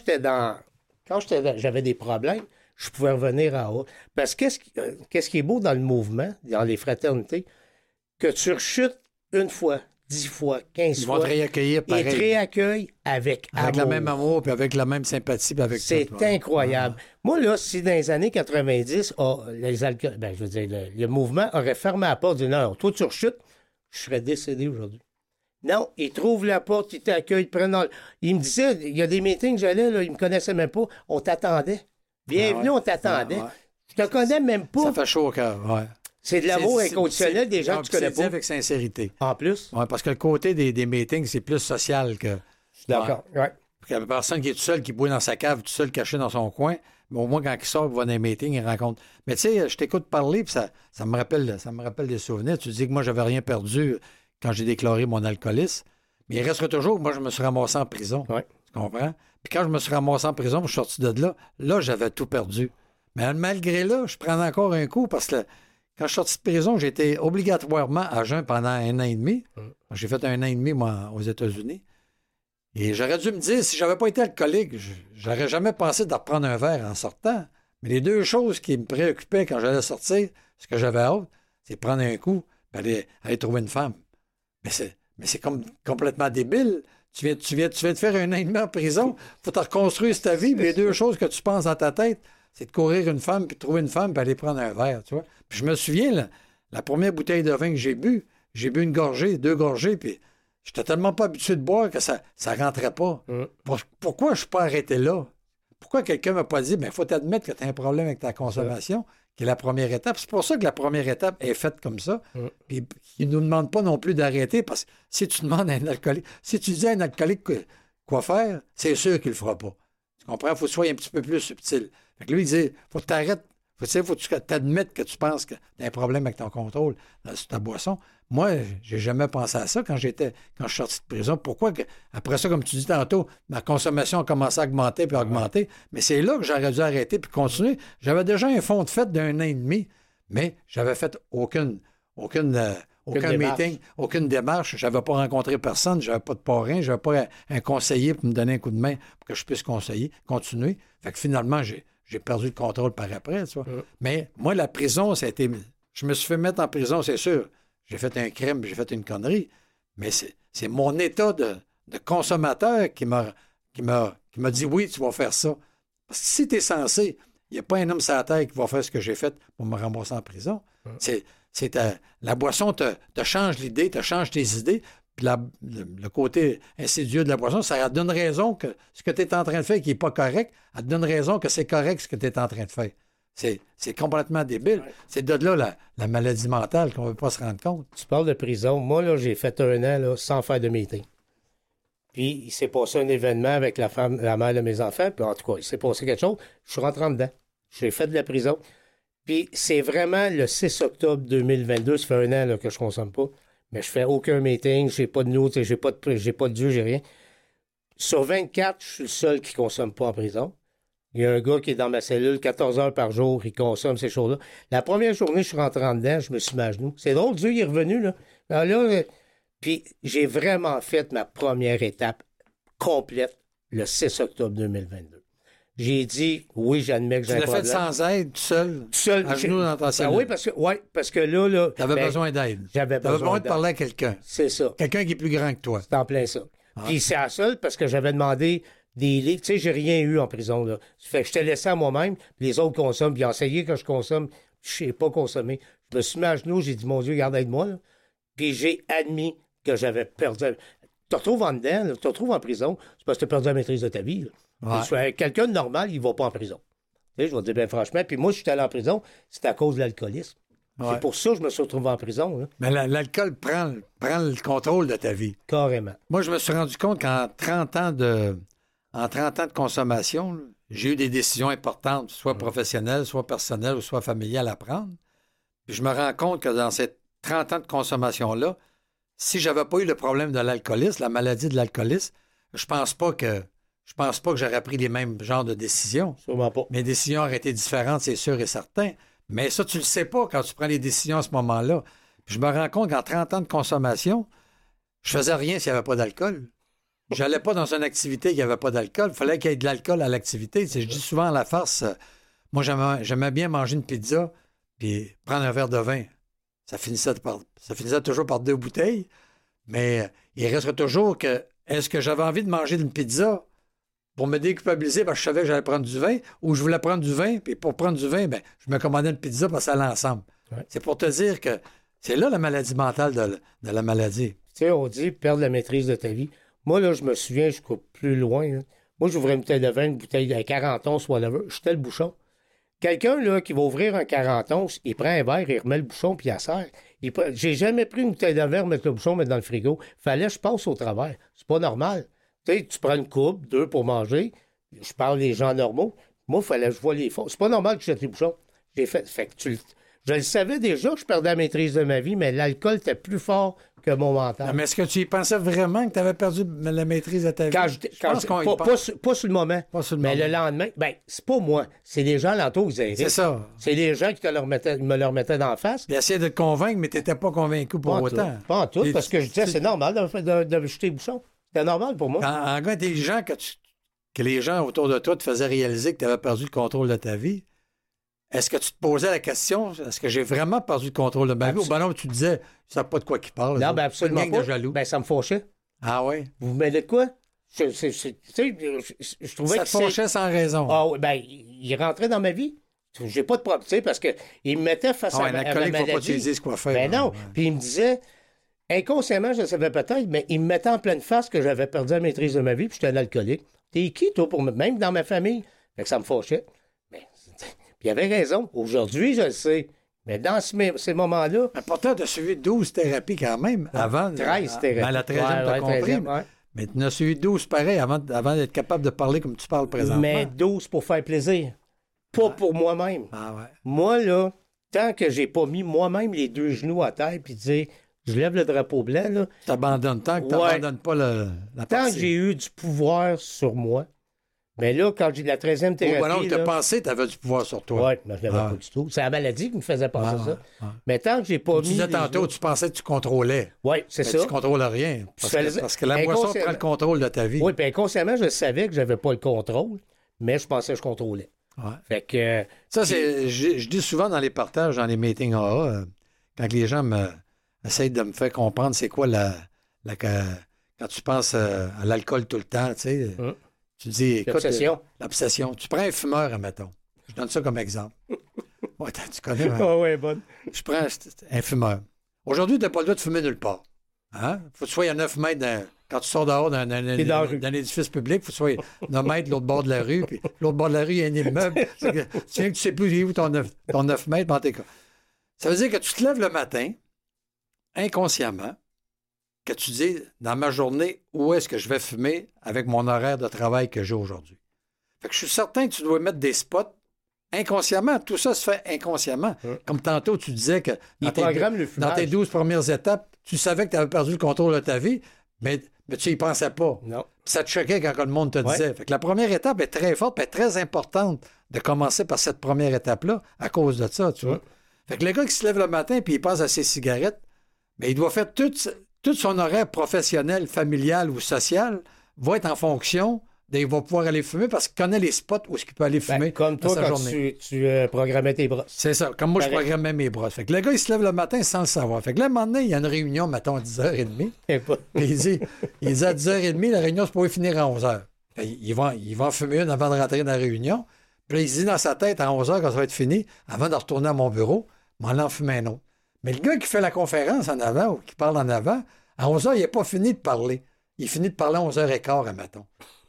j'avais des problèmes, je pouvais revenir en haut. Parce que qu'est-ce qui est beau dans le mouvement, dans les fraternités, que tu rechutes une fois, 10 fois, 15 fois. Ils vont te réaccueillir pareil. Ils te réaccueillent avec amour. Avec le même amour, puis avec la même sympathie, puis avec c'est tout. incroyable. Moi, là, si dans les années 90, les alcools, je veux dire, le mouvement aurait fermé la porte, dit non, toi, tu rechutes, je serais décédé aujourd'hui. Non, ils trouvent la porte, ils t'accueillent, ils me disaient, il y a des meetings, j'allais, là, ils me connaissaient même pas, on t'attendait. Bienvenue, on t'attendait. Je te connais même pas. Ça fait chaud au cœur, ouais. C'est de l'amour inconditionnel des gens que tu connais pas. C'est avec sincérité. En plus. Oui, parce que le côté des meetings, c'est plus social que... Je suis d'accord, ouais. Il y a une personne qui est tout seul, qui boit dans sa cave, tout seul, caché dans son coin. Mais au moins, quand il sort, il va dans un meeting, il rencontre. Mais tu sais, je t'écoute parler, puis ça me rappelle des souvenirs. Tu dis que moi, j'avais rien perdu quand j'ai déclaré mon alcoolisme. Mais il resterait toujours que moi, je me suis ramassé en prison. Ouais. Tu comprends? Puis quand je me suis ramassé en prison, je suis sorti de là, j'avais tout perdu. Mais malgré là, je prenais encore un coup parce que quand je suis sorti de prison, j'étais obligatoirement à jeun pendant 1 an et demi. J'ai fait 1 an et demi, moi, aux États-Unis. Et j'aurais dû me dire, si j'avais pas été alcoolique, j'aurais jamais pensé de reprendre un verre en sortant. Mais les deux choses qui me préoccupaient quand j'allais sortir, ce que j'avais hâte, c'est prendre un coup et aller trouver une femme. Mais c'est complètement débile. Tu viens de faire 1 an et demi en prison, faut te reconstruire ta vie, mais les deux choses que tu penses dans ta tête, c'est de courir une femme, puis de trouver une femme, puis aller prendre un verre, tu vois. Puis je me souviens, la première bouteille de vin que j'ai bu une gorgée, 2 gorgées, puis j'étais tellement pas habitué de boire que ça rentrait pas. Pourquoi je suis pas arrêté là? Pourquoi quelqu'un m'a pas dit, il faut t'admettre que tu as un problème avec ta consommation, qui est la première étape. C'est pour ça que la première étape est faite comme ça. Puis ils ne nous demandent pas non plus d'arrêter, parce que si tu demandes à un alcoolique, si tu dis à un alcoolique quoi faire, c'est sûr qu'il le fera pas. Tu comprends? Il faut que tu sois un petit peu plus subtil. Fait que lui, il dit, faut que tu arrêtes. Faut que tu t'admettes que tu penses que tu as un problème avec ton contrôle sur ta boisson. Moi, j'ai jamais pensé à ça quand je suis sorti de prison. Pourquoi? Après ça, comme tu dis tantôt, ma consommation a commencé à augmenter puis à augmenter. Mais c'est là que j'aurais dû arrêter puis continuer. J'avais déjà un fonds de fête d'1 an et demi, mais j'avais fait aucun meeting, aucune démarche. Je n'avais pas rencontré personne, je n'avais pas de parrain, je n'avais pas un conseiller pour me donner un coup de main pour que je puisse continuer. Fait que finalement, j'ai perdu le contrôle par après, tu vois. Mais moi, la prison, ça a été... Je me suis fait mettre en prison, c'est sûr. J'ai fait un crime, j'ai fait une connerie. Mais c'est mon état de consommateur qui m'a dit, oui, tu vas faire ça. Parce que si tu es censé, il n'y a pas un homme sur la terre qui va faire ce que j'ai fait pour me rembourser en prison. La boisson te change l'idée, te change tes idées. Puis le côté insidieux de la boisson, ça te donne raison que ce que tu es en train de faire qui n'est pas correct, elle te donne raison que c'est correct ce que tu es en train de faire. C'est complètement débile. Ouais. C'est de là la maladie mentale qu'on ne veut pas se rendre compte. Tu parles de prison. Moi, là, j'ai fait 1 an là, sans faire de meeting. Puis, il s'est passé un événement avec la mère de mes enfants. Puis, en tout cas, il s'est passé quelque chose. Je suis rentré en dedans. J'ai fait de la prison. Puis, c'est vraiment le 6 octobre 2022. Ça fait 1 an là, que je ne consomme pas. Mais je fais aucun meeting. J'ai pas de news. J'ai pas de Dieu. J'ai rien. Sur 24, je suis le seul qui ne consomme pas en prison. Il y a un gars qui est dans ma cellule 14 heures par jour, il consomme ces choses-là. La première journée, je suis rentré en dedans, je me suis mis à genoux. C'est drôle, Dieu il est revenu, là. Puis j'ai vraiment fait ma première étape complète le 6 octobre 2022. J'ai dit, oui, j'admets que j'ai un problème. Tu l'as fait sans aide, tout seul à genoux dans ta cellule. Parce que là... Tu avais besoin d'aide. J'avais besoin de parler à quelqu'un. C'est ça. Quelqu'un qui est plus grand que toi. C'est en plein ça. Puis c'est à seul parce que j'avais demandé... des livres. Tu sais, j'ai rien eu en prison, là. Fait que je t'ai laissé à moi-même, les autres consomment, puis ils ont essayé que je consomme, je sais pas consommer. Je me suis mis à genoux, j'ai dit, mon Dieu, garde aide-moi, là. Puis j'ai admis que j'avais perdu. Tu te retrouves en dedans, tu te retrouves en prison, c'est parce que tu as perdu la maîtrise de ta vie, là. Ouais. Quelqu'un de normal, il va pas en prison. Tu sais, je vais te dire bien franchement. Puis moi, je suis allé en prison, c'est à cause de l'alcoolisme. Ouais. C'est pour ça que je me suis retrouvé en prison. Là. Mais l'alcool prend le contrôle de ta vie. Carrément. Moi, je me suis rendu compte qu'en 30 ans de consommation, là, j'ai eu des décisions importantes, soit professionnelles, soit personnelles ou soit familiales à prendre. Puis je me rends compte que dans ces 30 ans de consommation-là, si j'avais pas eu le problème de l'alcoolisme, la maladie de l'alcoolisme, je pense pas que j'aurais pris les mêmes genres de décisions. Sûrement pas. Mes décisions auraient été différentes, c'est sûr et certain. Mais ça, tu le sais pas quand tu prends les décisions à ce moment-là. Puis je me rends compte qu'en 30 ans de consommation, je faisais rien s'il n'y avait pas d'alcool. J'allais pas dans une activité qui n'y avait pas d'alcool. Il fallait qu'il y ait de l'alcool à l'activité. Tu sais, je dis souvent à la farce, moi, j'aimais bien manger une pizza puis prendre un verre de vin. Ça finissait toujours par 2 bouteilles. Mais il resterait toujours que, est-ce que j'avais envie de manger une pizza pour me déculpabiliser parce que je savais que j'allais prendre du vin, ou je voulais prendre du vin, puis pour prendre du vin, ben, je me commandais une pizza parce que ça allait ensemble. Ouais. C'est pour te dire que c'est là la maladie mentale de la maladie. Tu sais, on dit perdre la maîtrise de ta vie. Moi, là, je me souviens, je coupe plus loin. Là. Moi, j'ouvrais une bouteille de vin, une bouteille de 40 onces, whatever. J'étais le bouchon. Quelqu'un, là, qui va ouvrir un 40 onces, il prend un verre, il remet le bouchon, puis il serre. J'ai jamais pris une bouteille de verre, mettre le bouchon, mettre dans le frigo. Fallait que je passe au travers. C'est pas normal. Tu sais, tu prends une coupe, 2 pour manger. Je parle des gens normaux. Moi, il fallait que je vois les fonds. C'est pas normal que je jette les bouchons. Fait que je le savais déjà que je perdais la maîtrise de ma vie, mais l'alcool était plus fort que mon mental. Non, mais est-ce que tu y pensais vraiment que tu avais perdu la maîtrise de ta vie? Pas sur le moment. Pas sur le mais moment. le lendemain, ben, c'est pas moi. C'est les gens alentour qui disaient. C'est ça. C'est les gens qui me le remettaient d'en face. Ils essayaient de te convaincre, mais tu n'étais pas convaincu pour Pas en autant. tout. Pas en tout, parce que je disais, c'est normal de jeter les bouchons. C'était normal pour moi. En gars intelligent, que les gens autour de toi te faisaient réaliser que tu avais perdu le contrôle de ta vie, est-ce que tu te posais la question, est-ce que j'ai vraiment perdu le contrôle de ma vie? Ou ben non, tu disais, je ne sais pas de quoi qu'il parle. Non, ben absolument une gang pas. de jaloux. Ben, ça me fâchait. Ah oui? Vous me mêlez de quoi? Je trouvais Ça te fâchait sans raison. Ah oui, ben, il rentrait dans ma vie. J'ai pas de problème, tu sais, parce qu'il me mettait face à un ma alcoolique, maladie. il ne faut pas te dire quoi faire. Ben non. Puis il me disait, inconsciemment, je le savais peut-être, mais il me mettait en pleine face que j'avais perdu la maîtrise de ma vie, puis j'étais un alcoolique. T'es qui, toi, même dans ma famille? Fait que ça me fâchait. Mais puis il avait raison. Aujourd'hui, je le sais. Mais dans ces moments-là... Mais pourtant, tu as suivi 12 thérapies quand même avant. 13 thérapies. À la 13e, tu as compris. Ouais. Mais tu en as suivi 12 pareil avant d'être capable de parler comme tu parles présentement. Mais 12 pour faire plaisir. Pas pour moi-même. Ah ouais. Moi, là, tant que j'ai pas mis moi-même les 2 genoux à terre puis dire, je lève le drapeau blanc, là. Tu t'abandonnes tant que tu n'abandonnes pas la Tant partie. que j'ai eu du pouvoir sur moi. Mais là, quand j'ai la 13e thérapie... Oh, ben non, tu as là, pensé que tu avais du pouvoir sur toi. oui, mais je l'avais pas du tout. C'est la maladie qui me faisait penser ça. ouais. Mais tant que j'ai pas Tu mis... disais tantôt, tu pensais que tu contrôlais. Oui, c'est Mais ça. tu contrôles rien. Parce que la boisson prend le contrôle de ta vie. Oui, puis inconsciemment, je savais que j'avais pas le contrôle, mais je pensais que je contrôlais. Ouais. Fait que... Ça, je dis souvent dans les partages, dans les meetings AA, quand les gens essayent de me faire comprendre c'est quoi quand tu penses à l'alcool tout le temps, tu sais, tu dis, écoute, l'obsession. Tu prends un fumeur, admettons. Je donne ça comme exemple. Ouais, tu connais. Hein? Ah ouais, bonne. Je prends un fumeur. Aujourd'hui, tu n'as pas le droit de fumer nulle part. Hein? Faut que tu sois à 9 mètres quand tu sors dehors d'un édifice public, faut que tu sois 9 mètres l'autre bord de la rue, puis l'autre bord de la rue, il y a un immeuble. Tu ne sais plus où ton 9 mètres dans tes cas. Ça veut dire que tu te lèves le matin, inconsciemment, que tu dis, dans ma journée, où est-ce que je vais fumer avec mon horaire de travail que j'ai aujourd'hui. Fait que je suis certain que tu dois mettre des spots inconsciemment. Tout ça se fait inconsciemment. Comme tantôt, tu disais que dans tes 12 premières étapes, tu savais que tu avais perdu le contrôle de ta vie, mais tu n'y pensais pas. Non. Ça te choquait quand le monde te disait. Fait que la première étape est très forte et très importante de commencer par cette première étape-là à cause de ça, tu vois. Fait que le gars qui se lève le matin et il passe à ses cigarettes, mais il doit faire tout son horaire professionnel, familial ou social va être en fonction il va pouvoir aller fumer parce qu'il connaît les spots où il peut aller fumer comme toi, dans sa quand journée. tu programmais tes brosses. C'est ça. Comme moi, je programmais mes brosses. Fait que le gars, il se lève le matin sans le savoir. Fait que là, un moment donné, il y a une réunion, mettons, à 10h30. Puis il dit à 10h30, la réunion, c'est pour finir à 11h. Il va en fumer une avant de rentrer dans la réunion. Puis là, il se dit dans sa tête, à 11h, quand ça va être fini, avant de retourner à mon bureau, m'en en fumer un autre. Mais le gars qui fait la conférence en avant ou qui parle en avant, à 11h, il n'a pas fini de parler. Il finit de parler à 11h15, admettons.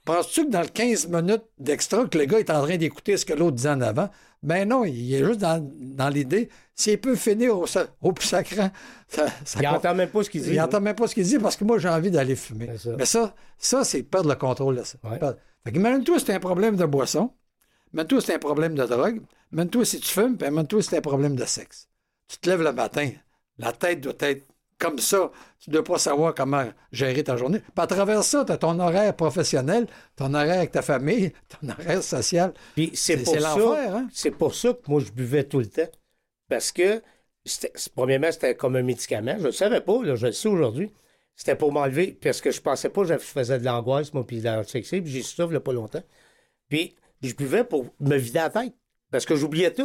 penses-tu que dans le 15 minutes d'extra, que le gars est en train d'écouter ce que l'autre dit en avant? Ben non, il est juste dans l'idée. S'il peut finir au plus sacrant, il n'entend même pas ce qu'il dit. Il n'entend même pas ce qu'il dit parce que moi, j'ai envie d'aller fumer. Mais ça, c'est perdre le contrôle de ça. Ouais. Fait qu'imagine-toi, c'est un problème de boisson. Imagine-toi, c'est un problème de drogue. Imagine-toi, si tu fumes, puis imagine-toi, c'est un problème de sexe. Tu te lèves le matin, la tête doit être comme ça. Tu ne dois pas savoir comment gérer ta journée. Puis à travers ça, tu as ton horaire professionnel, ton horaire avec ta famille, ton horaire social. Puis c'est l'enfer, hein? C'est pour ça que moi, je buvais tout le temps. Parce que, premièrement, c'était comme un médicament. Je ne le savais pas, là, je le sais aujourd'hui. C'était pour m'enlever, parce que je pensais pas que je faisais de l'angoisse, moi, puis de l'anxiété, puis j'ai su ça il n'y a pas longtemps. Puis je buvais pour me vider la tête. Parce que j'oubliais tout.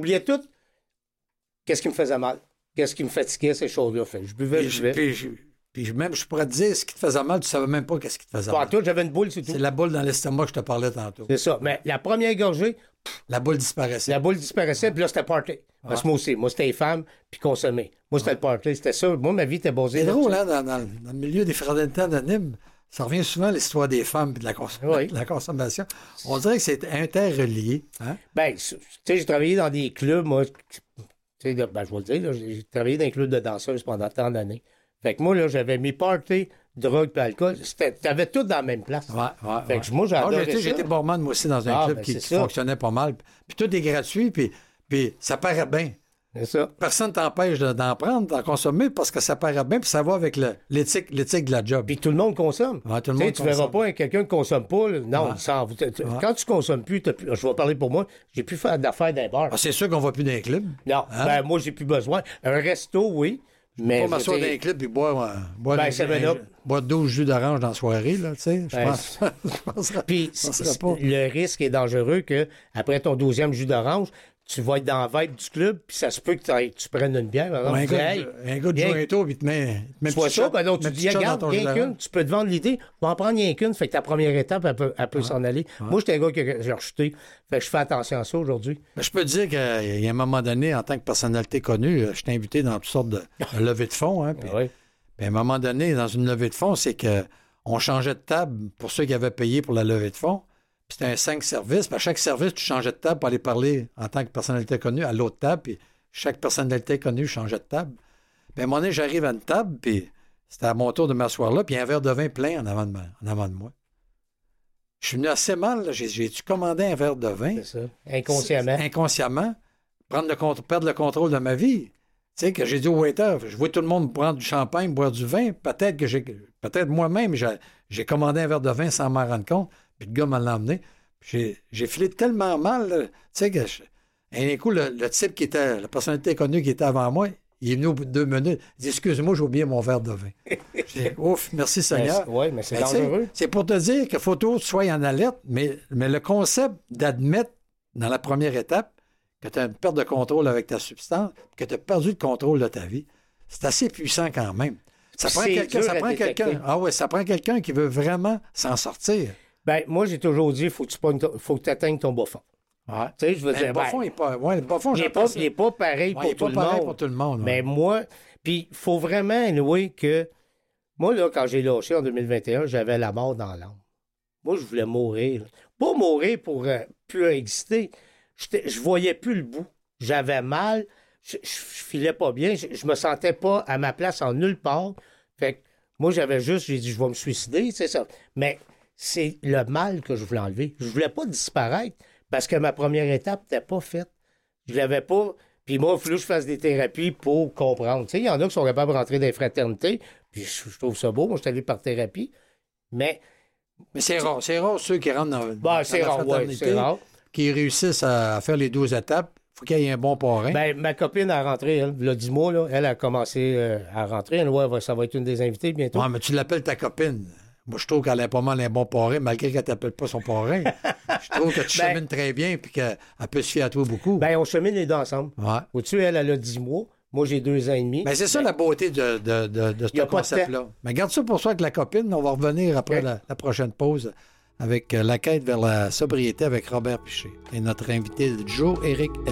Qu'est-ce qui me faisait mal? Qu'est-ce qui me fatiguait, ces choses-là? Fait, je buvais. Puis même, je pourrais te dire, ce qui te faisait mal, tu ne savais même pas qu'est-ce qui te faisait mal. Toi, j'avais une boule, c'est tout. C'est la boule dans l'estomac que je te parlais tantôt. C'est ça. Mais la première gorgée... La boule disparaissait. Puis là, c'était party. Parce que moi aussi. Moi, c'était les femmes, puis consommer. Moi, c'était le party. C'était ça. Moi, ma vie était basée là. C'est drôle, hein, dans le milieu des fraternités anonymes, ça revient souvent à l'histoire des femmes et de la consommation. On dirait que c'est interrelié. Hein? Ben, tu sais, j'ai travaillé dans des clubs, moi... je vais le dire, là, j'ai travaillé dans un club de danseuses pendant tant d'années. Fait que moi, là, j'avais mes parties, drogue et alcool. T'avais tout dans la même place. Fait que moi, j'adorais ça. J'étais barman, moi aussi, dans un club qui fonctionnait pas mal. Puis tout est gratuit, puis ça paraît bien. C'est ça. Personne ne t'empêche d'en prendre, d'en consommer, parce que ça paraît bien, puis ça va avec l'éthique de la job. Puis tout le monde consomme. Tout le monde tu verras pas quelqu'un qui consomme pas. Là. Non, quand tu consommes plus, je vais parler pour moi, j'ai plus fait d'affaires d'un bar. C'est sûr qu'on va plus dans les clubs. Non, moi, j'ai plus besoin. Un resto, oui. Mais pas m'asseoir dans les clubs et boire 12 jus d'orange dans la soirée, là, tu sais. Je penserais Puis le risque est dangereux que après ton 12e jus d'orange, tu vas être dans la vibe du club, puis ça se peut que tu prennes une bière. Un gars de jointo, puis il te met soit ça, ben non, tu dis, regarde, rien qu'une, tu peux te vendre l'idée, va en prendre rien qu'une, fait que ta première étape, elle peut s'en aller. Moi, j'étais un gars qui a rechuté, fait que je fais attention à ça aujourd'hui. Je peux te dire qu'il y a un moment donné, en tant que personnalité connue, je t'ai invité dans toutes sortes de levées de fonds. Hein, puis à un moment donné, dans une levée de fonds, c'est qu'on changeait de table pour ceux qui avaient payé pour la levée de fonds. Puis c'était un 5 services. Puis à chaque service, tu changeais de table pour aller parler en tant que personnalité connue à l'autre table. Puis chaque personnalité connue changeait de table. Puis à un moment donné, j'arrive à une table, puis c'était à mon tour de m'asseoir là, puis il y a un verre de vin plein en avant de moi. Je suis venu assez mal. Là. J'ai-tu commandé un verre de vin? C'est ça. Inconsciemment. Perdre le contrôle de ma vie. Tu sais, que j'ai dit au waiter, je vois tout le monde prendre du champagne, boire du vin. Peut-être moi-même, j'ai commandé un verre de vin sans m'en rendre compte. Puis le gars m'a emmené. J'ai filé tellement mal, tu sais, que un coup, le type qui était, la personnalité connue qui était avant moi, il est venu au bout de 2 minutes. Il dit, excuse-moi, j'ai oublié mon verre de vin. J'ai dit, ouf, merci Seigneur. Oui, mais c'est dangereux. C'est pour te dire qu'il faut toujours que tu sois en alerte, mais le concept d'admettre dans la première étape que tu as une perte de contrôle avec ta substance, que tu as perdu le contrôle de ta vie, c'est assez puissant quand même. Ça prend quelqu'un qui veut vraiment s'en sortir. Ben, moi, j'ai toujours dit, il faut que tu atteignes ton bas fond. Ouais. Tu sais, je veux dire, le bas fond, il n'est pas pareil pour tout le monde. Mais moi, puis il faut vraiment, anyway, que moi, là, quand j'ai lâché en 2021, j'avais la mort dans l'âme. Moi, je voulais mourir. Pas mourir pour plus exister. Je voyais plus le bout. J'avais mal. Je filais pas bien. Je me sentais pas à ma place en nulle part. Fait que moi, j'ai dit, je vais me suicider, c'est ça. Mais c'est le mal que je voulais enlever. Je voulais pas disparaître parce que ma première étape n'était pas faite. Je l'avais pas. Puis moi, il fallait que je fasse des thérapies pour comprendre. Tu sais, il y en a qui sont capables de rentrer dans les fraternités. Puis je trouve ça beau. Moi, je suis allé par thérapie. Mais c'est rare. C'est rare ceux qui rentrent dans la fraternité, c'est rare. Qui réussissent à faire les 12 étapes. Il faut qu'il y ait un bon parrain. Ben, ma copine a rentré, elle, il y a 10 mois, là, elle a commencé à rentrer. Ça va être une des invitées bientôt. Oui, mais tu l'appelles ta copine. Moi, je trouve qu'elle a pas mal un bon parrain, malgré qu'elle ne t'appelle pas son parrain. Je trouve que tu chemines très bien et qu'elle peut se fier à toi beaucoup. Ben, on chemine les deux ensemble. Ouais. Au-dessus, elle a 10 mois. Moi, j'ai 2 ans et demi. Ben, c'est ça la beauté de ce concept-là. Mais garde ça pour soi avec la copine. On va revenir après la prochaine pause avec la quête vers la sobriété avec Robert Piché. Et notre invité du jour, Éric L.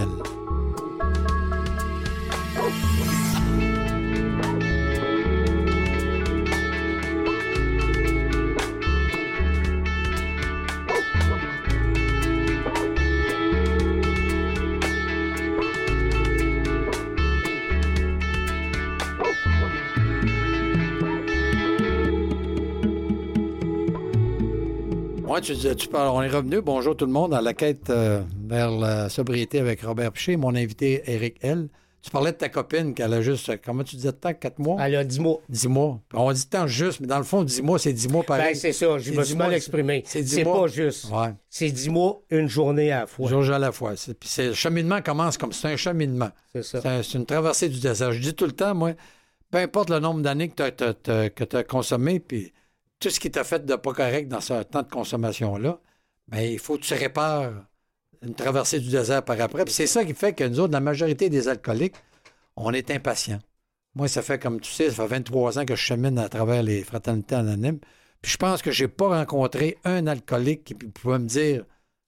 Oui, tu parles. On est revenu. Bonjour tout le monde à la quête vers la sobriété avec Robert Piché. Mon invité, Éric L. Tu parlais de ta copine qu'elle a juste, comment tu disais de temps, 4 mois? Elle a 10 mois. 10 mois. On dit temps juste, mais dans le fond, 10 mois, c'est 10 mois pareil. Ben, c'est ça, je me suis mal exprimé. C'est pas juste. Ouais. C'est 10 mois, une journée à la fois. Une journée à la fois. Puis le cheminement commence comme c'est un cheminement. C'est ça. C'est une traversée du désert. Je dis tout le temps, moi, peu importe le nombre d'années que tu as consommé, puis tout ce qui t'a fait de pas correct dans ce temps de consommation-là, bien, il faut que tu répares une traversée du désert par après. Puis c'est ça qui fait que nous autres, la majorité des alcooliques, on est impatients. Moi, ça fait, comme tu sais, ça fait 23 ans que je chemine à travers les fraternités anonymes. Puis je pense que j'ai pas rencontré un alcoolique qui pouvait me dire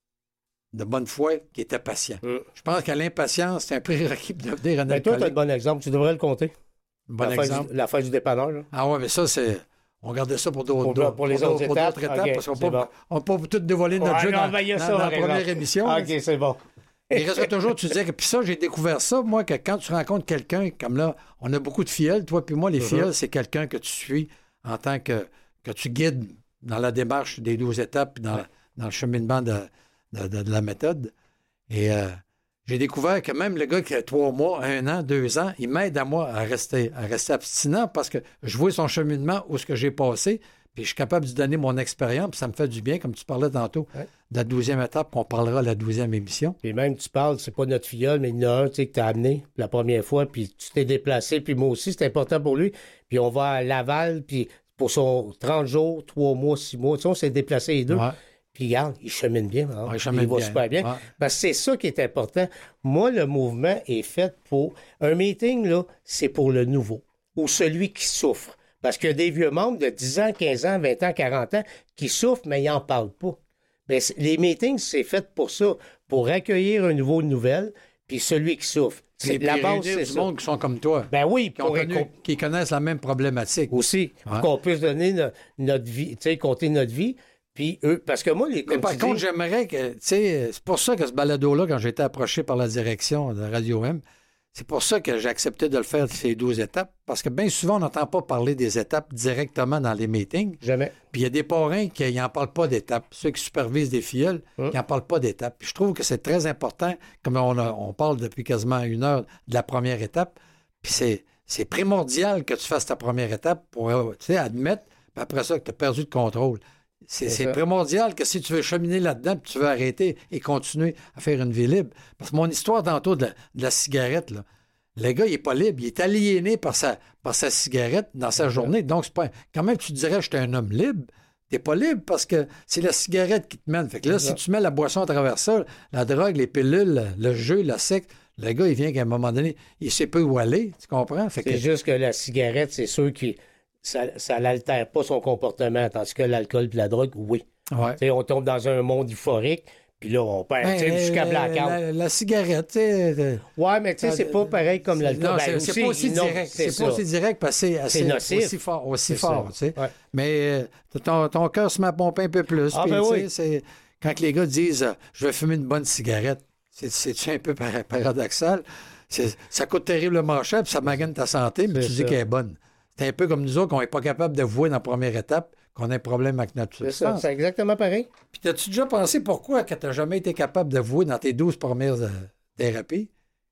de bonne foi qui était patient. Je pense que l'impatience, c'est un prérequis de devenir un alcoolique. Toi, tu as un bon exemple. Tu devrais le compter. Bon exemple. La fête du dépanneur. Là. Ah ouais, mais ça, c'est... On gardait ça pour d'autres pour les autres étapes. Okay, parce qu'on ne peut pas tout dévoiler notre jeu dans la première émission. OK, c'est bon. Il reste toujours, tu disais que... Puis ça, j'ai découvert ça, moi, que quand tu rencontres quelqu'un, comme là, on a beaucoup de filleuls, toi puis moi, les filleuls, c'est quelqu'un que tu suis en tant que tu guides dans la démarche des 12 étapes, puis dans le cheminement de la méthode. Et j'ai découvert que même le gars qui a 3 mois, 1 an, 2 ans, il m'aide à moi à rester abstinent parce que je vois son cheminement, où ce que j'ai passé, puis je suis capable de lui donner mon expérience, puis ça me fait du bien, comme tu parlais tantôt, de la 12e étape, qu'on parlera à la 12e émission. Puis même, tu parles, c'est pas notre filleul, mais il y en a un, tu sais, que t'as amené la première fois, puis tu t'es déplacé, puis moi aussi, c'est important pour lui. Puis on va à Laval, puis pour son 30 jours, 3 mois, 6 mois, tu sais, on s'est déplacés les deux. Ouais. Puis regarde, il chemine bien. Hein? Il va super bien. Ouais. Parce que c'est ça qui est important. Moi, le mouvement est fait pour... Un meeting, là, c'est pour le nouveau, ou celui qui souffre. Parce qu'il y a des vieux membres de 10 ans, 15 ans, 20 ans, 40 ans qui souffrent, mais ils n'en parlent pas. Bien, les meetings, c'est fait pour ça, pour accueillir un nouveau nouvelle, puis celui qui souffre. C'est la base, c'est du monde qui sont comme toi. Ben oui, qui connaissent la même problématique. Aussi, pour qu'on puisse donner notre vie, tu sais, compter notre vie. Puis eux, parce que moi, mais par contre, j'aimerais que, tu sais, c'est pour ça que ce balado-là, quand j'ai été approché par la direction de Radio M, c'est pour ça que j'ai accepté de le faire, ces 12 étapes, parce que bien souvent, on n'entend pas parler des étapes directement dans les meetings. Jamais. Puis il y a des parrains qui n'en parlent pas d'étapes. Ceux qui supervisent des filleuls, qui n'en parlent pas d'étapes. Puis je trouve que c'est très important, comme on parle depuis quasiment 1 heure de la première étape, puis c'est primordial que tu fasses ta première étape pour, tu sais, admettre, puis après ça, que tu as perdu le contrôle. C'est primordial que si tu veux cheminer là-dedans, puis tu veux arrêter et continuer à faire une vie libre. Parce que mon histoire tantôt de la cigarette, là, le gars, il n'est pas libre. Il est aliéné par sa cigarette dans sa journée. Donc, c'est pas... quand même, tu dirais que j'étais un homme libre. Tu n'es pas libre parce que c'est la cigarette qui te mène. Fait que là, si tu mets la boisson à travers ça, la drogue, les pilules, le jeu, la secte, le gars, il vient qu'à un moment donné, il ne sait pas où aller. Tu comprends? Fait c'est juste que la cigarette, c'est sûr qui... Ça n'altère pas son comportement, tandis que l'alcool et la drogue, oui. Ouais. On tombe dans un monde euphorique, puis là, on perd jusqu'à blackout. La cigarette, tu sais... Oui, mais tu sais, c'est pas pareil comme l'alcool. Non, c'est pas aussi direct. C'est pas aussi direct parce que c'est nocif. Aussi fort, tu sais. Ouais. Mais ton cœur se met à pomper un peu plus. Ah, ben oui. Quand les gars disent « Je vais fumer une bonne cigarette », c'est un peu paradoxal. Ça coûte terriblement cher, puis ça magane ta santé, mais tu dis qu'elle est bonne. C'est un peu comme nous autres qu'on n'est pas capable d'avouer dans la première étape qu'on a un problème avec notre substance. C'est exactement pareil. Puis as-tu déjà pensé pourquoi que tu n'as jamais été capable d'avouer dans tes 12 premières thérapies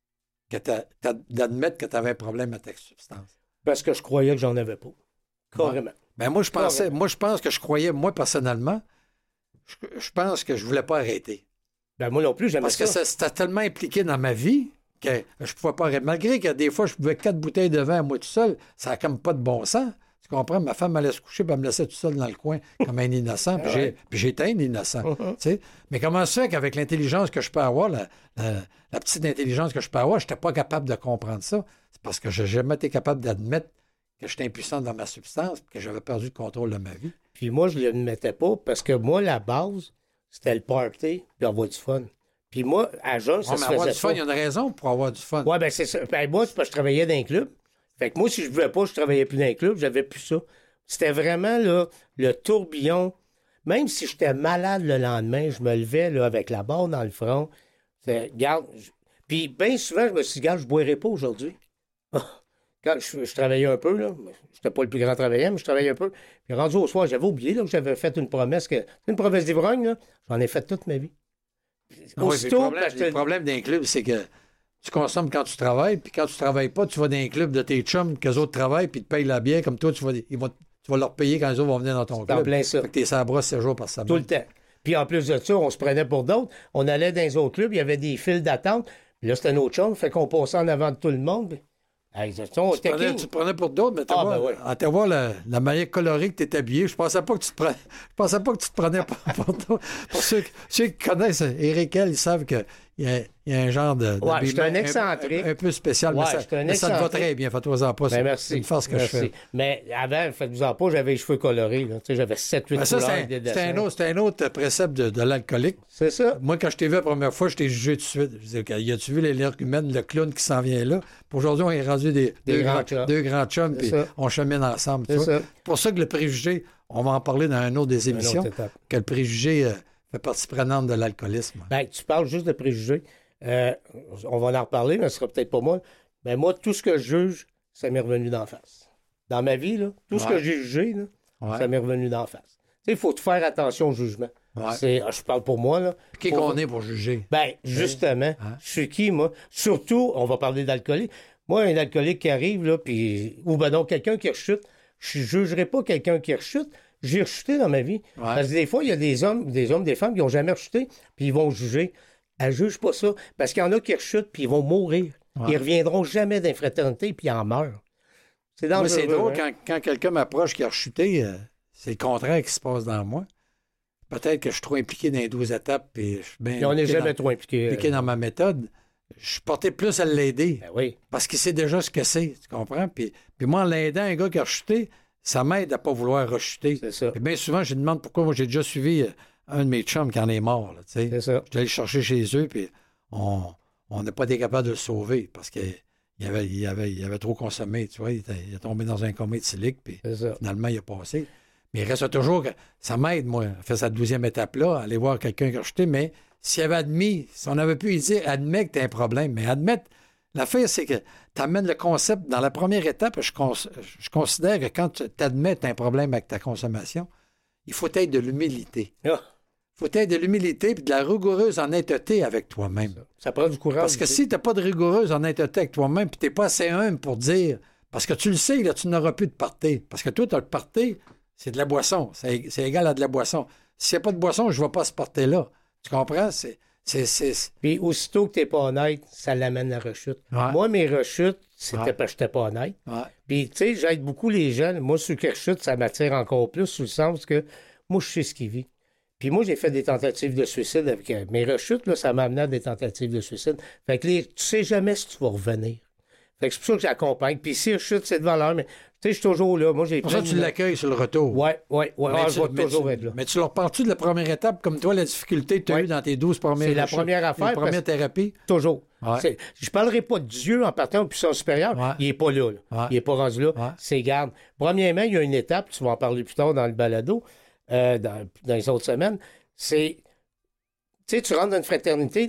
d'admettre que tu avais un problème avec ta substance? Parce que je croyais que j'en avais pas. Carrément. Ben moi, je pense que je croyais, moi, personnellement, je pense que je voulais pas arrêter. Ben moi non plus, j'aimais ça. Parce que c'était tellement impliqué dans ma vie que je pouvais pas arrêter. Malgré que des fois, je buvais 4 bouteilles de vin à moi tout seul, ça n'a comme pas de bon sens. Tu comprends? Ma femme allait se coucher et elle me laissait tout seul dans le coin comme un innocent. Puis j'étais un innocent. Tu sais? Mais comment ça fait qu'avec l'intelligence que je peux avoir, la petite intelligence que je peux avoir, je n'étais pas capable de comprendre ça? C'est parce que je n'ai jamais été capable d'admettre que j'étais impuissant dans ma substance et que j'avais perdu le contrôle de ma vie. Puis moi, je ne l'admettais pas parce que moi, la base, c'était le party puis avoir du fun. Puis moi, à jeune, ça se faisait avoir du fun, pas. il y a une raison pour avoir du fun. Oui, bien c'est ça. Ben, moi, c'est parce que je travaillais dans un club. Fait que moi, si je ne voulais pas, je travaillais plus dans un club, j'avais plus ça. C'était vraiment là, le tourbillon. Même si j'étais malade le lendemain, je me levais là, avec la barre dans le front. Garde. Puis bien souvent, je me suis dit, regarde, je ne boirai pas aujourd'hui. quand je travaillais un peu, là, j'étais pas le plus grand travaillant, mais je travaillais un peu. Puis rendu au soir, j'avais oublié là, que j'avais fait une promesse, une promesse d'ivrogne, là, j'en ai fait toute ma vie. Aussitôt, le problème d'un club, c'est que tu consommes quand tu travailles, puis quand tu travailles pas, tu vas dans un club de tes chums, qu'eux autres travaillent, puis ils te payent la bière, comme toi, tu vas leur payer quand les autres vont venir dans ton club. En plein ça. Fait que t'es sur la brosse 7 jours par semaine. Tout le temps. Puis en plus de ça, on se prenait pour d'autres. On allait dans les autres clubs, il y avait des files d'attente. Puis là, c'était notre chum, fait qu'on passait en avant de tout le monde. Hey, tu te prenais pour d'autres, mais à te voir la manière colorée que tu es habillé, je pensais pas que tu te prenais pour d'autres. Pour ceux qui connaissent Éric L, ils savent qu'il y a un genre de je suis un excentrique. Un peu spécial, mais ça te va très bien. Fais-toi-en pas. Merci. C'est une force que je fais. Mais avant, faites-vous-en pas, j'avais les cheveux colorés. Là. J'avais 7-8 couleurs. C'était un autre précepte de l'alcoolique. C'est ça. Moi, quand je t'ai vu la première fois, je t'ai jugé tout de suite. Je disais, y a-tu vu l'énergumène, le clown qui s'en vient là? Puis aujourd'hui, on est rendu deux grands chums, puis on chemine ensemble. C'est pour ça que le préjugé, on va en parler dans une autre des émissions, que le préjugé fait partie prenante de l'alcoolisme. Ben, tu parles juste de préjugés. On va en reparler, mais ce sera peut-être pas moi. Mais moi, tout ce que je juge, ça m'est revenu d'en face. Dans ma vie, là, tout ce que j'ai jugé, là, ça m'est revenu d'en face. Il faut faire attention au jugement. Je parle pour moi. Là. Qui qu'on est pour juger? Ben, justement, je suis qui, moi? Surtout, on va parler d'alcoolique. Moi, un alcoolique qui arrive, là, puis ou ben donc quelqu'un qui rechute, je ne jugerai pas quelqu'un qui rechute. J'ai rechuté dans ma vie. Parce que des fois, il y a des hommes, des femmes qui n'ont jamais rechuté, puis ils vont juger. Elle ne juge pas ça. Parce qu'il y en a qui rechutent, puis ils vont mourir. Ils ne reviendront jamais d'infraternité, puis ils en meurent. C'est dangereux. Moi, c'est drôle, quand quelqu'un m'approche qui a rechuté, c'est le contraire qui se passe dans moi. Peut-être que je suis trop impliqué dans les 12 étapes, puis je suis bien. Puis on n'est jamais trop impliqué. Dans ma méthode. Je suis porté plus à l'aider. Ben oui. Parce qu'il sait déjà ce que c'est, tu comprends? Puis moi, en l'aidant, un gars qui a rechuté, ça m'aide à ne pas vouloir rechuter. C'est ça. Puis bien souvent, je demande pourquoi. Moi, j'ai déjà suivi un de mes chums qui en est mort. Là, c'est ça. Je suis allé le chercher chez eux, puis on n'a pas été capable de le sauver parce qu'il avait trop consommé. Tu vois, il est tombé dans un coma éthylique, puis finalement, il a passé. Mais il reste toujours que ça m'aide, moi, à faire cette 12e étape-là, aller voir quelqu'un qui a rechuté, mais s'il avait admis, si on avait pu lui dire, admets que tu as un problème, mais admettre, l'affaire, c'est que tu amènes le concept dans la première étape. Je considère que quand tu admets que tu as un problème avec ta consommation, il faut être de l'humilité. Il faut être de l'humilité et de la rigoureuse honnêteté avec toi-même. Ça prend du courage. Parce que si tu n'as pas de rigoureuse honnêteté avec toi-même puis tu n'es pas assez humble pour dire, parce que tu le sais, là, tu n'auras plus de party. Parce que toi, tu as le party, c'est de la boisson. C'est égal à de la boisson. S'il n'y a pas de boisson, je ne vais pas ce party-là. Tu comprends? Puis aussitôt que tu n'es pas honnête, ça l'amène à la rechute. Moi, mes rechutes, c'était parce que je n'étais pas honnête. Puis, tu sais, j'aide beaucoup les jeunes. Moi, ceux qui rechutent, ça m'attire encore plus, sous le sens que moi, je sais ce qu'ils vivent. Puis moi, j'ai fait des tentatives de suicide avec mes rechutes, là, ça m'a amené à des tentatives de suicide. Fait que tu sais jamais si tu vas revenir. Fait que c'est pour ça que j'accompagne. Puis si rechute, c'est de valeur, mais tu sais, je suis toujours là. Moi, j'ai pour ça que tu l'accueilles sur le retour. Oui. Je vais toujours être là. Mais tu leur parles-tu de la première étape, comme toi, la difficulté que tu as eue dans tes 12 premières c'est la première affaire. La première thérapie? Toujours. Je ne parlerai pas de Dieu en partant au puissance supérieure. Il n'est pas là. Il n'est pas rendu là. C'est garde. Premièrement, il y a une étape, tu vas en parler plus tard dans le balado, dans les autres semaines, c'est, tu sais, tu rentres dans une fraternité,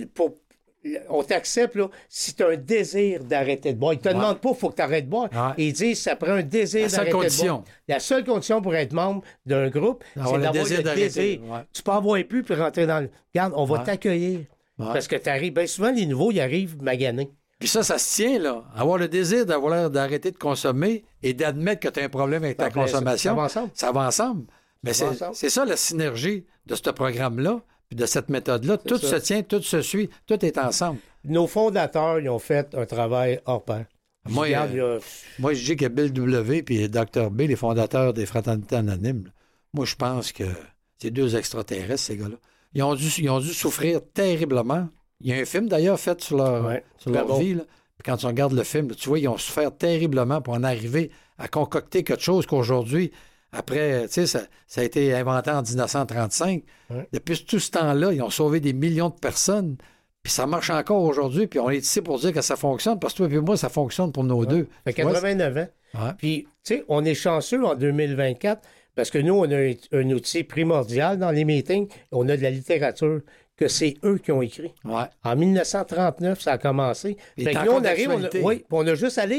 on t'accepte, là, si tu as un désir d'arrêter de boire. Ils ne te demandent pas, il faut que tu arrêtes de boire. Ils disent, ça prend un désir d'arrêter de boire. La seule condition pour être membre d'un groupe, c'est d'avoir le désir. Tu peux avoir plus puis rentrer dans le... Regarde, on va t'accueillir. Parce que tu arrives... Bien souvent, les nouveaux, ils arrivent maganés. Puis ça se tient, là. Avoir le désir d'arrêter de consommer et d'admettre que tu as un problème avec ta consommation. Ça va ensemble. Mais c'est ça la synergie de ce programme-là, puis de cette méthode-là. Tout se tient, tout se suit, tout est ensemble. Nos fondateurs, ils ont fait un travail hors pair. Moi, je dis que Bill W. et Dr. B, les fondateurs des Fraternités Anonymes, moi, je pense que c'est deux extraterrestres, ces gars-là. Ils ont dû souffrir terriblement. Il y a un film, d'ailleurs, fait sur leur vie. Là. Puis quand tu regardes le film, tu vois, ils ont souffert terriblement pour en arriver à concocter quelque chose qu'aujourd'hui... Après, tu sais, ça a été inventé en 1935. Depuis tout ce temps-là, ils ont sauvé des millions de personnes. Puis ça marche encore aujourd'hui. Puis on est ici pour dire que ça fonctionne. Parce que toi et moi, ça fonctionne pour nos deux. Ça fait 89 ans. Puis, tu sais, on est chanceux en 2024 parce que nous, on a un outil primordial dans les meetings. On a de la littérature que c'est eux qui ont écrit. En 1939, ça a commencé. Fait que là, on arrive, on a juste à lire.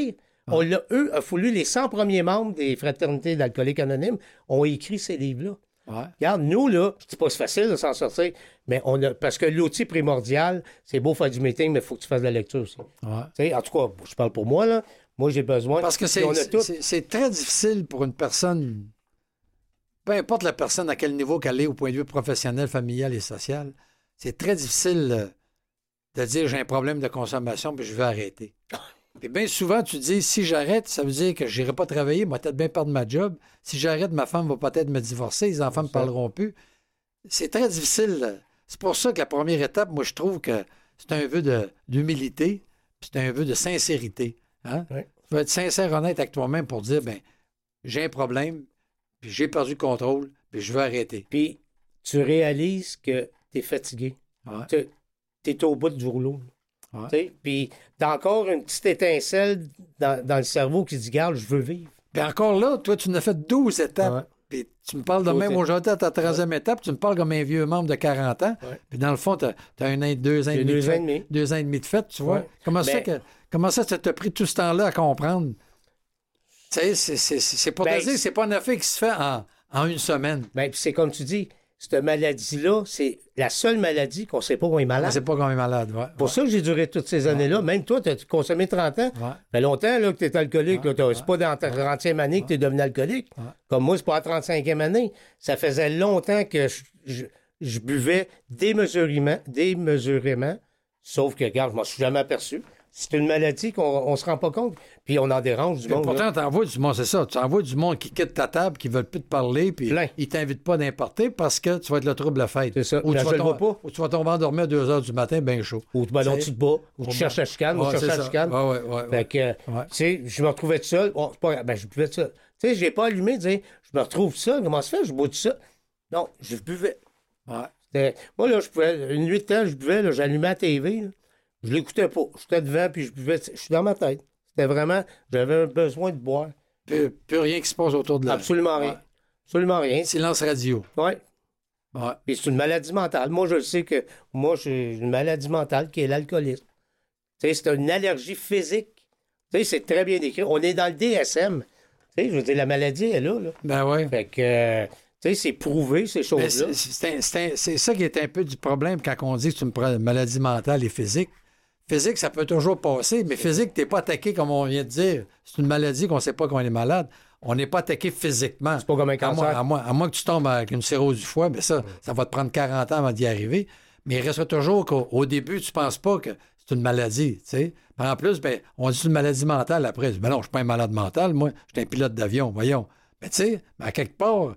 Eux, a fallu, les 100 premiers membres des fraternités d'alcooliques anonymes ont écrit ces livres-là. Ouais. Regarde, nous, là, je dis pas c'est facile de s'en sortir, mais parce que l'outil primordial, c'est beau faire du meeting, mais il faut que tu fasses de la lecture aussi. Ouais. En tout cas, je parle pour moi, là. Moi, j'ai besoin... Parce que c'est très difficile pour une personne, peu importe la personne à quel niveau qu'elle est au point de vue professionnel, familial et social, c'est très difficile de dire j'ai un problème de consommation puis je vais arrêter. Puis bien souvent, tu dis, si j'arrête, ça veut dire que je n'irai pas travailler, moi, peut-être bien perdre ma job. Si j'arrête, ma femme va peut-être me divorcer, les enfants ne me parleront plus. C'est très difficile. C'est pour ça que la première étape, moi, je trouve que c'est un vœu d'humilité, puis c'est un vœu de sincérité. Hein? Oui. Tu vas être sincère, honnête avec toi-même pour dire, ben j'ai un problème, puis j'ai perdu le contrôle, puis je veux arrêter. Puis tu réalises que tu es fatigué. Ouais. Tu es au bout du rouleau. Ouais. Puis t'as encore une petite étincelle dans le cerveau qui dit, garde, je veux vivre. Puis encore là, toi, tu en as fait 12 étapes. Ouais. Puis tu me parles de même aujourd'hui à ta 13e étape, tu me parles comme un vieux membre de 40 ans. Ouais. Puis dans le fond, tu as 1 an, 2 ans et demi. 2 ans et demi. 2 ans et demi de fête, tu vois. Ouais. Comment ça t'a pris tout ce temps-là à comprendre? Tu sais, c'est pour te dire que c'est pas un affaire qui se fait en une semaine. Bien, puis c'est comme tu dis, cette maladie-là, c'est la seule maladie qu'on ne sait pas qu'on est malade. On sait pas qu'on est malade, ouais. Pour ça que j'ai duré toutes ces années-là. Même toi, tu as consommé 30 ans. Ça fait longtemps là, que tu es alcoolique. C'est pas dans ta 30e année que tu es devenu alcoolique. Comme moi, c'est pas à la 35e année. Ça faisait longtemps que je buvais démesurément. Sauf que, regarde, je m'en suis jamais aperçu. C'est une maladie qu'on se rend pas compte. Puis on en dérange du monde. Pourtant, t'envoies du monde, c'est ça. Tu envoies du monde qui quitte ta table, qui ne veulent plus te parler, puis ils t'invitent pas d'importer parce que tu vas être le trouble la fête. C'est ça. Ou tu vas tomber endormi à 2 h du matin, bien chaud. Ou tu te bats, ou tu cherches la chicane, Fait que, tu sais, je me retrouvais tout seul. Bon, c'est pas grave. Ben, je buvais de ça. Tu sais, j'ai pas allumé de dire, je me retrouve ça, comment ça fait, je bois de ça. Non, je buvais. Ouais. Moi, là, je pouvais, une nuit de temps, je buvais, là, j'allumais la TV, là. Je l'écoutais pas. J'étais devant, puis je buvais. Je suis dans ma tête. C'était vraiment... J'avais un besoin de boire. Plus rien qui se passe autour de là. Absolument rien. Absolument rien. Silence radio. Oui. Ouais. Puis c'est une maladie mentale. Moi, je le sais que... Moi, j'ai une maladie mentale qui est l'alcoolisme. Tu sais, c'est une allergie physique. Tu sais, c'est très bien décrit. On est dans le DSM. Tu sais, je veux dire, la maladie est là. Ben oui. Fait que... Tu sais, c'est prouvé, ces choses-là. C'est ça qui est un peu du problème quand on dit que c'est une maladie mentale et physique. Physique, ça peut toujours passer, mais physique, t'es pas attaqué comme on vient de dire. C'est une maladie qu'on sait pas qu'on est malade. On n'est pas attaqué physiquement. C'est pas comme un cancer. À moins que tu tombes avec une cirrhose du foie, ben ça va te prendre 40 ans avant d'y arriver. Mais il reste toujours qu'au début, tu penses pas que c'est une maladie, tu sais. En plus, ben, on dit une maladie mentale après. Ben non, je suis pas un malade mental, moi, je suis un pilote d'avion, voyons. Mais tu sais, à quelque part,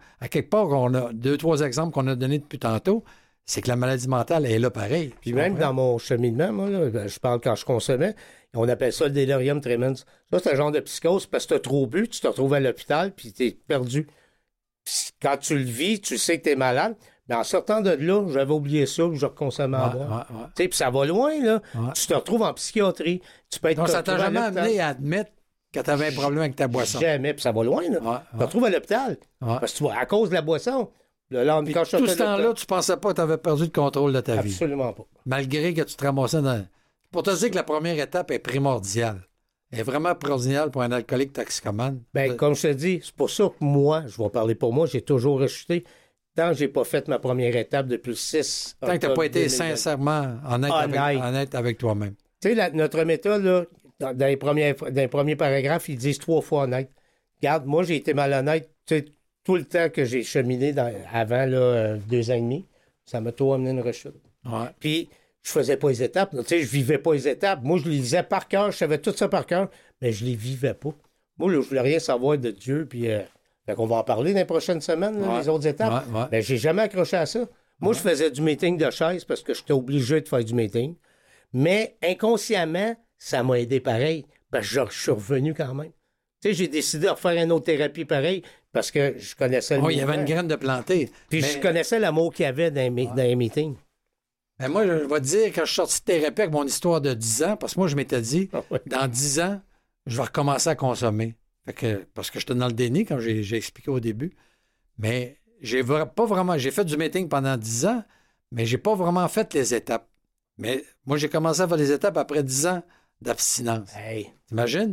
on a 2-3 exemples qu'on a donnés depuis tantôt. C'est que la maladie mentale est là pareil. Puis même dans mon cheminement, moi, là, ben, je parle quand je consommais, on appelle ça le delirium tremens. Ça, c'est un genre de psychose parce que tu as trop bu, tu te retrouves à l'hôpital, puis tu es perdu. Puis quand tu le vis, tu sais que tu es malade. Mais en sortant de là, j'avais oublié ça, que je reconsommais à boire. Tu sais, puis ça va loin, là. Ouais. Tu te retrouves en psychiatrie. Tu peux être... Donc, ça t'a jamais amené à admettre que tu avais un problème avec ta boisson? Jamais, puis ça va loin, là. Tu te retrouves à l'hôpital. Parce que tu vois, à cause de la boisson... Quand tout ce temps-là, tu pensais pas que tu avais perdu le contrôle de ta vie. Absolument pas. Malgré que tu te ramassais dans... Pour te dire que la première étape est primordiale. Elle est vraiment primordiale pour un alcoolique toxicomane. Bien, comme je te dis, c'est pour ça que moi, je vais parler pour moi, j'ai toujours rechuté. Tant que j'ai pas fait ma première étape depuis le 6 Tant que tu n'as pas été sincèrement honnête avec toi-même. Tu sais, notre méthode, là, dans les premiers paragraphes, ils disent 3 fois honnête. Regarde, moi, j'ai été malhonnête, tu sais, tout le temps que j'ai cheminé avant là, 2 ans et demi, ça m'a tout amené une rechute. Ouais. Puis, je faisais pas les étapes. Tu sais, je vivais pas les étapes. Moi, je les lisais par cœur. Je savais tout ça par cœur, mais je les vivais pas. Moi, là, je voulais rien savoir de Dieu. Puis, fait qu'on va en parler dans les prochaines semaines, là, les autres étapes. Mais j'ai jamais accroché à ça. Moi, je faisais du meeting de chaise parce que j'étais obligé de faire du meeting. Mais inconsciemment, ça m'a aidé pareil. Parce que je suis revenu quand même. Tu sais, j'ai décidé de refaire une autre thérapie pareil parce que je connaissais le il y avait une graine de planter. Puis je connaissais l'amour qu'il y avait dans les meetings. Ben moi, je vais te dire, quand je suis sorti de thérapie avec mon histoire de 10 ans, parce que moi, je m'étais dit, dans 10 ans, je vais recommencer à consommer. Parce que j'étais dans le déni, quand j'ai expliqué au début. Mais j'ai fait du meeting pendant 10 ans, mais j'ai pas vraiment fait les étapes. Mais moi, j'ai commencé à faire les étapes après 10 ans d'abstinence. Hey. T'imagines?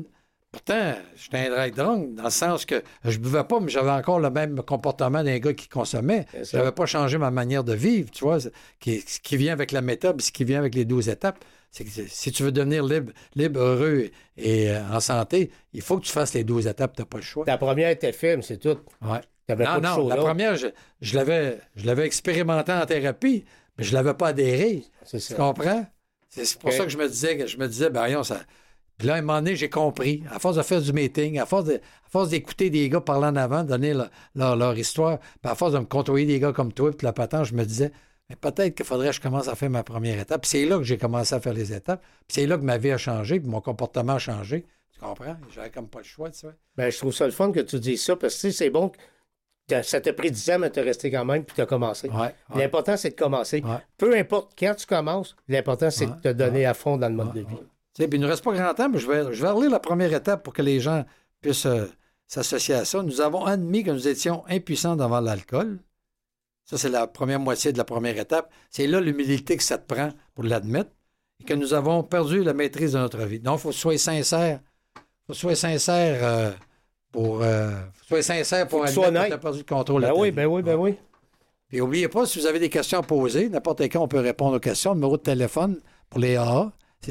Pourtant, j'étais un dry drunk, dans le sens que je buvais pas, mais j'avais encore le même comportement d'un gars qui consommait. Je n'avais pas changé ma manière de vivre, tu vois, ce qui vient avec la méthode, ce qui vient avec les 12 étapes. C'est que si tu veux devenir libre, heureux et en santé, il faut que tu fasses les 12 étapes, tu n'as pas le choix. Ta première était ferme, c'est tout. Ouais. Non, la première, je l'avais expérimenté en thérapie, mais je ne l'avais pas adhéré. C'est ça. Tu comprends? C'est pour ça que je me disais, ben voyons, ça... Puis là, à un moment donné, j'ai compris, à force de faire du meeting, à force d'écouter des gars parler en avant, donner leur histoire, puis à force de me contrôler des gars comme toi, puis la patente, je me disais, mais peut-être qu'il faudrait que je commence à faire ma première étape. Puis c'est là que j'ai commencé à faire les étapes. Puis c'est là que ma vie a changé, puis mon comportement a changé. Tu comprends? J'avais comme pas le choix, tu sais. Ben, je trouve ça le fun que tu dises ça, parce que tu sais, c'est bon que ça t'a pris 10 ans, mais t'as resté quand même, puis t'as commencé. Ouais. L'important, c'est de commencer. Ouais. Peu importe quand tu commences, l'important, c'est de te donner à fond dans le mode de vie. Tu sais, puis il ne nous reste pas grand temps, mais je vais relire la première étape pour que les gens puissent s'associer à ça. Nous avons admis que nous étions impuissants devant l'alcool. Ça, c'est la première moitié de la première étape. C'est là l'humilité que ça te prend pour l'admettre. Et que nous avons perdu la maîtrise de notre vie. Donc, il faut que tu sois sincère. Il faut que tu sois sincère pour admettre que tu as perdu le contrôle de ta vie. Ben oui. Puis n'oubliez pas, si vous avez des questions à poser, n'importe quand, on peut répondre aux questions. Le numéro de téléphone pour les AA, c'est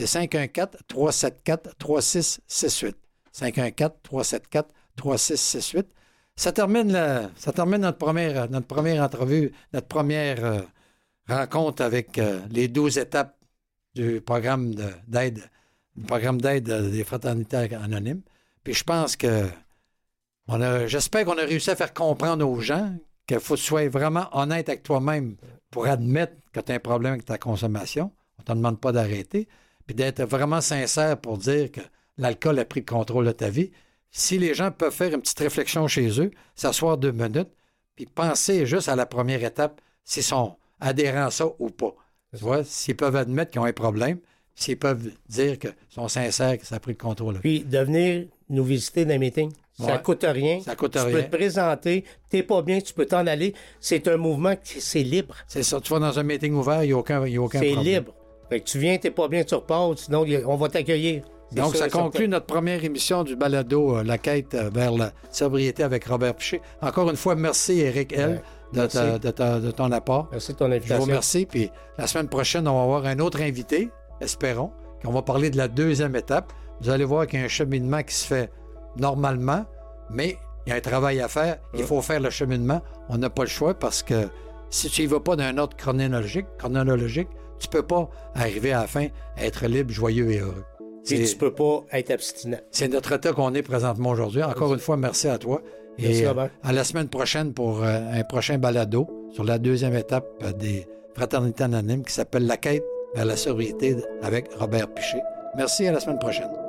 514-374-3668. 514-374-3668. Ça termine notre première entrevue, notre première rencontre avec les 12 étapes du programme d'aide des fraternités anonymes. Puis je pense que j'espère qu'on a réussi à faire comprendre aux gens qu'il faut que tu sois vraiment honnête avec toi-même pour admettre que tu as un problème avec ta consommation. On ne te demande pas d'arrêter. Puis d'être vraiment sincère pour dire que l'alcool a pris le contrôle de ta vie. Si les gens peuvent faire une petite réflexion chez eux, s'asseoir 2 minutes, puis penser juste à la première étape, s'ils sont adhérents à ça ou pas. Tu vois, s'ils peuvent admettre qu'ils ont un problème, s'ils peuvent dire qu'ils sont sincères, que ça a pris le contrôle. Puis de venir nous visiter dans les meetings. Ça ne coûte rien. Ça coûte rien. Tu peux te présenter. Tu n'es pas bien, tu peux t'en aller. C'est un mouvement qui c'est libre. C'est ça. Tu vas dans un meeting ouvert, il n'y a aucun problème. C'est libre. Fait que tu viens, tu n'es pas bien, tu repars. Sinon, on va t'accueillir. Donc, ça conclut notre première émission du balado La quête vers la sobriété avec Robert Piché. Encore une fois, merci Éric L. De ton apport. Merci de ton invitation. Je vous remercie. Puis la semaine prochaine, on va avoir un autre invité, espérons, qu'on va parler de la deuxième étape. Vous allez voir qu'il y a un cheminement qui se fait normalement, mais il y a un travail à faire. Il faut faire le cheminement. On n'a pas le choix parce que si tu n'y vas pas d'un ordre chronologique, tu ne peux pas arriver à la fin à être libre, joyeux et heureux. Et tu ne peux pas être abstinent. C'est notre état qu'on est présentement aujourd'hui. Encore une fois, merci à toi. Merci, et Robert. À la semaine prochaine pour un prochain balado sur la deuxième étape des fraternités anonymes qui s'appelle La quête vers la sobriété avec Robert Piché. Merci, à la semaine prochaine.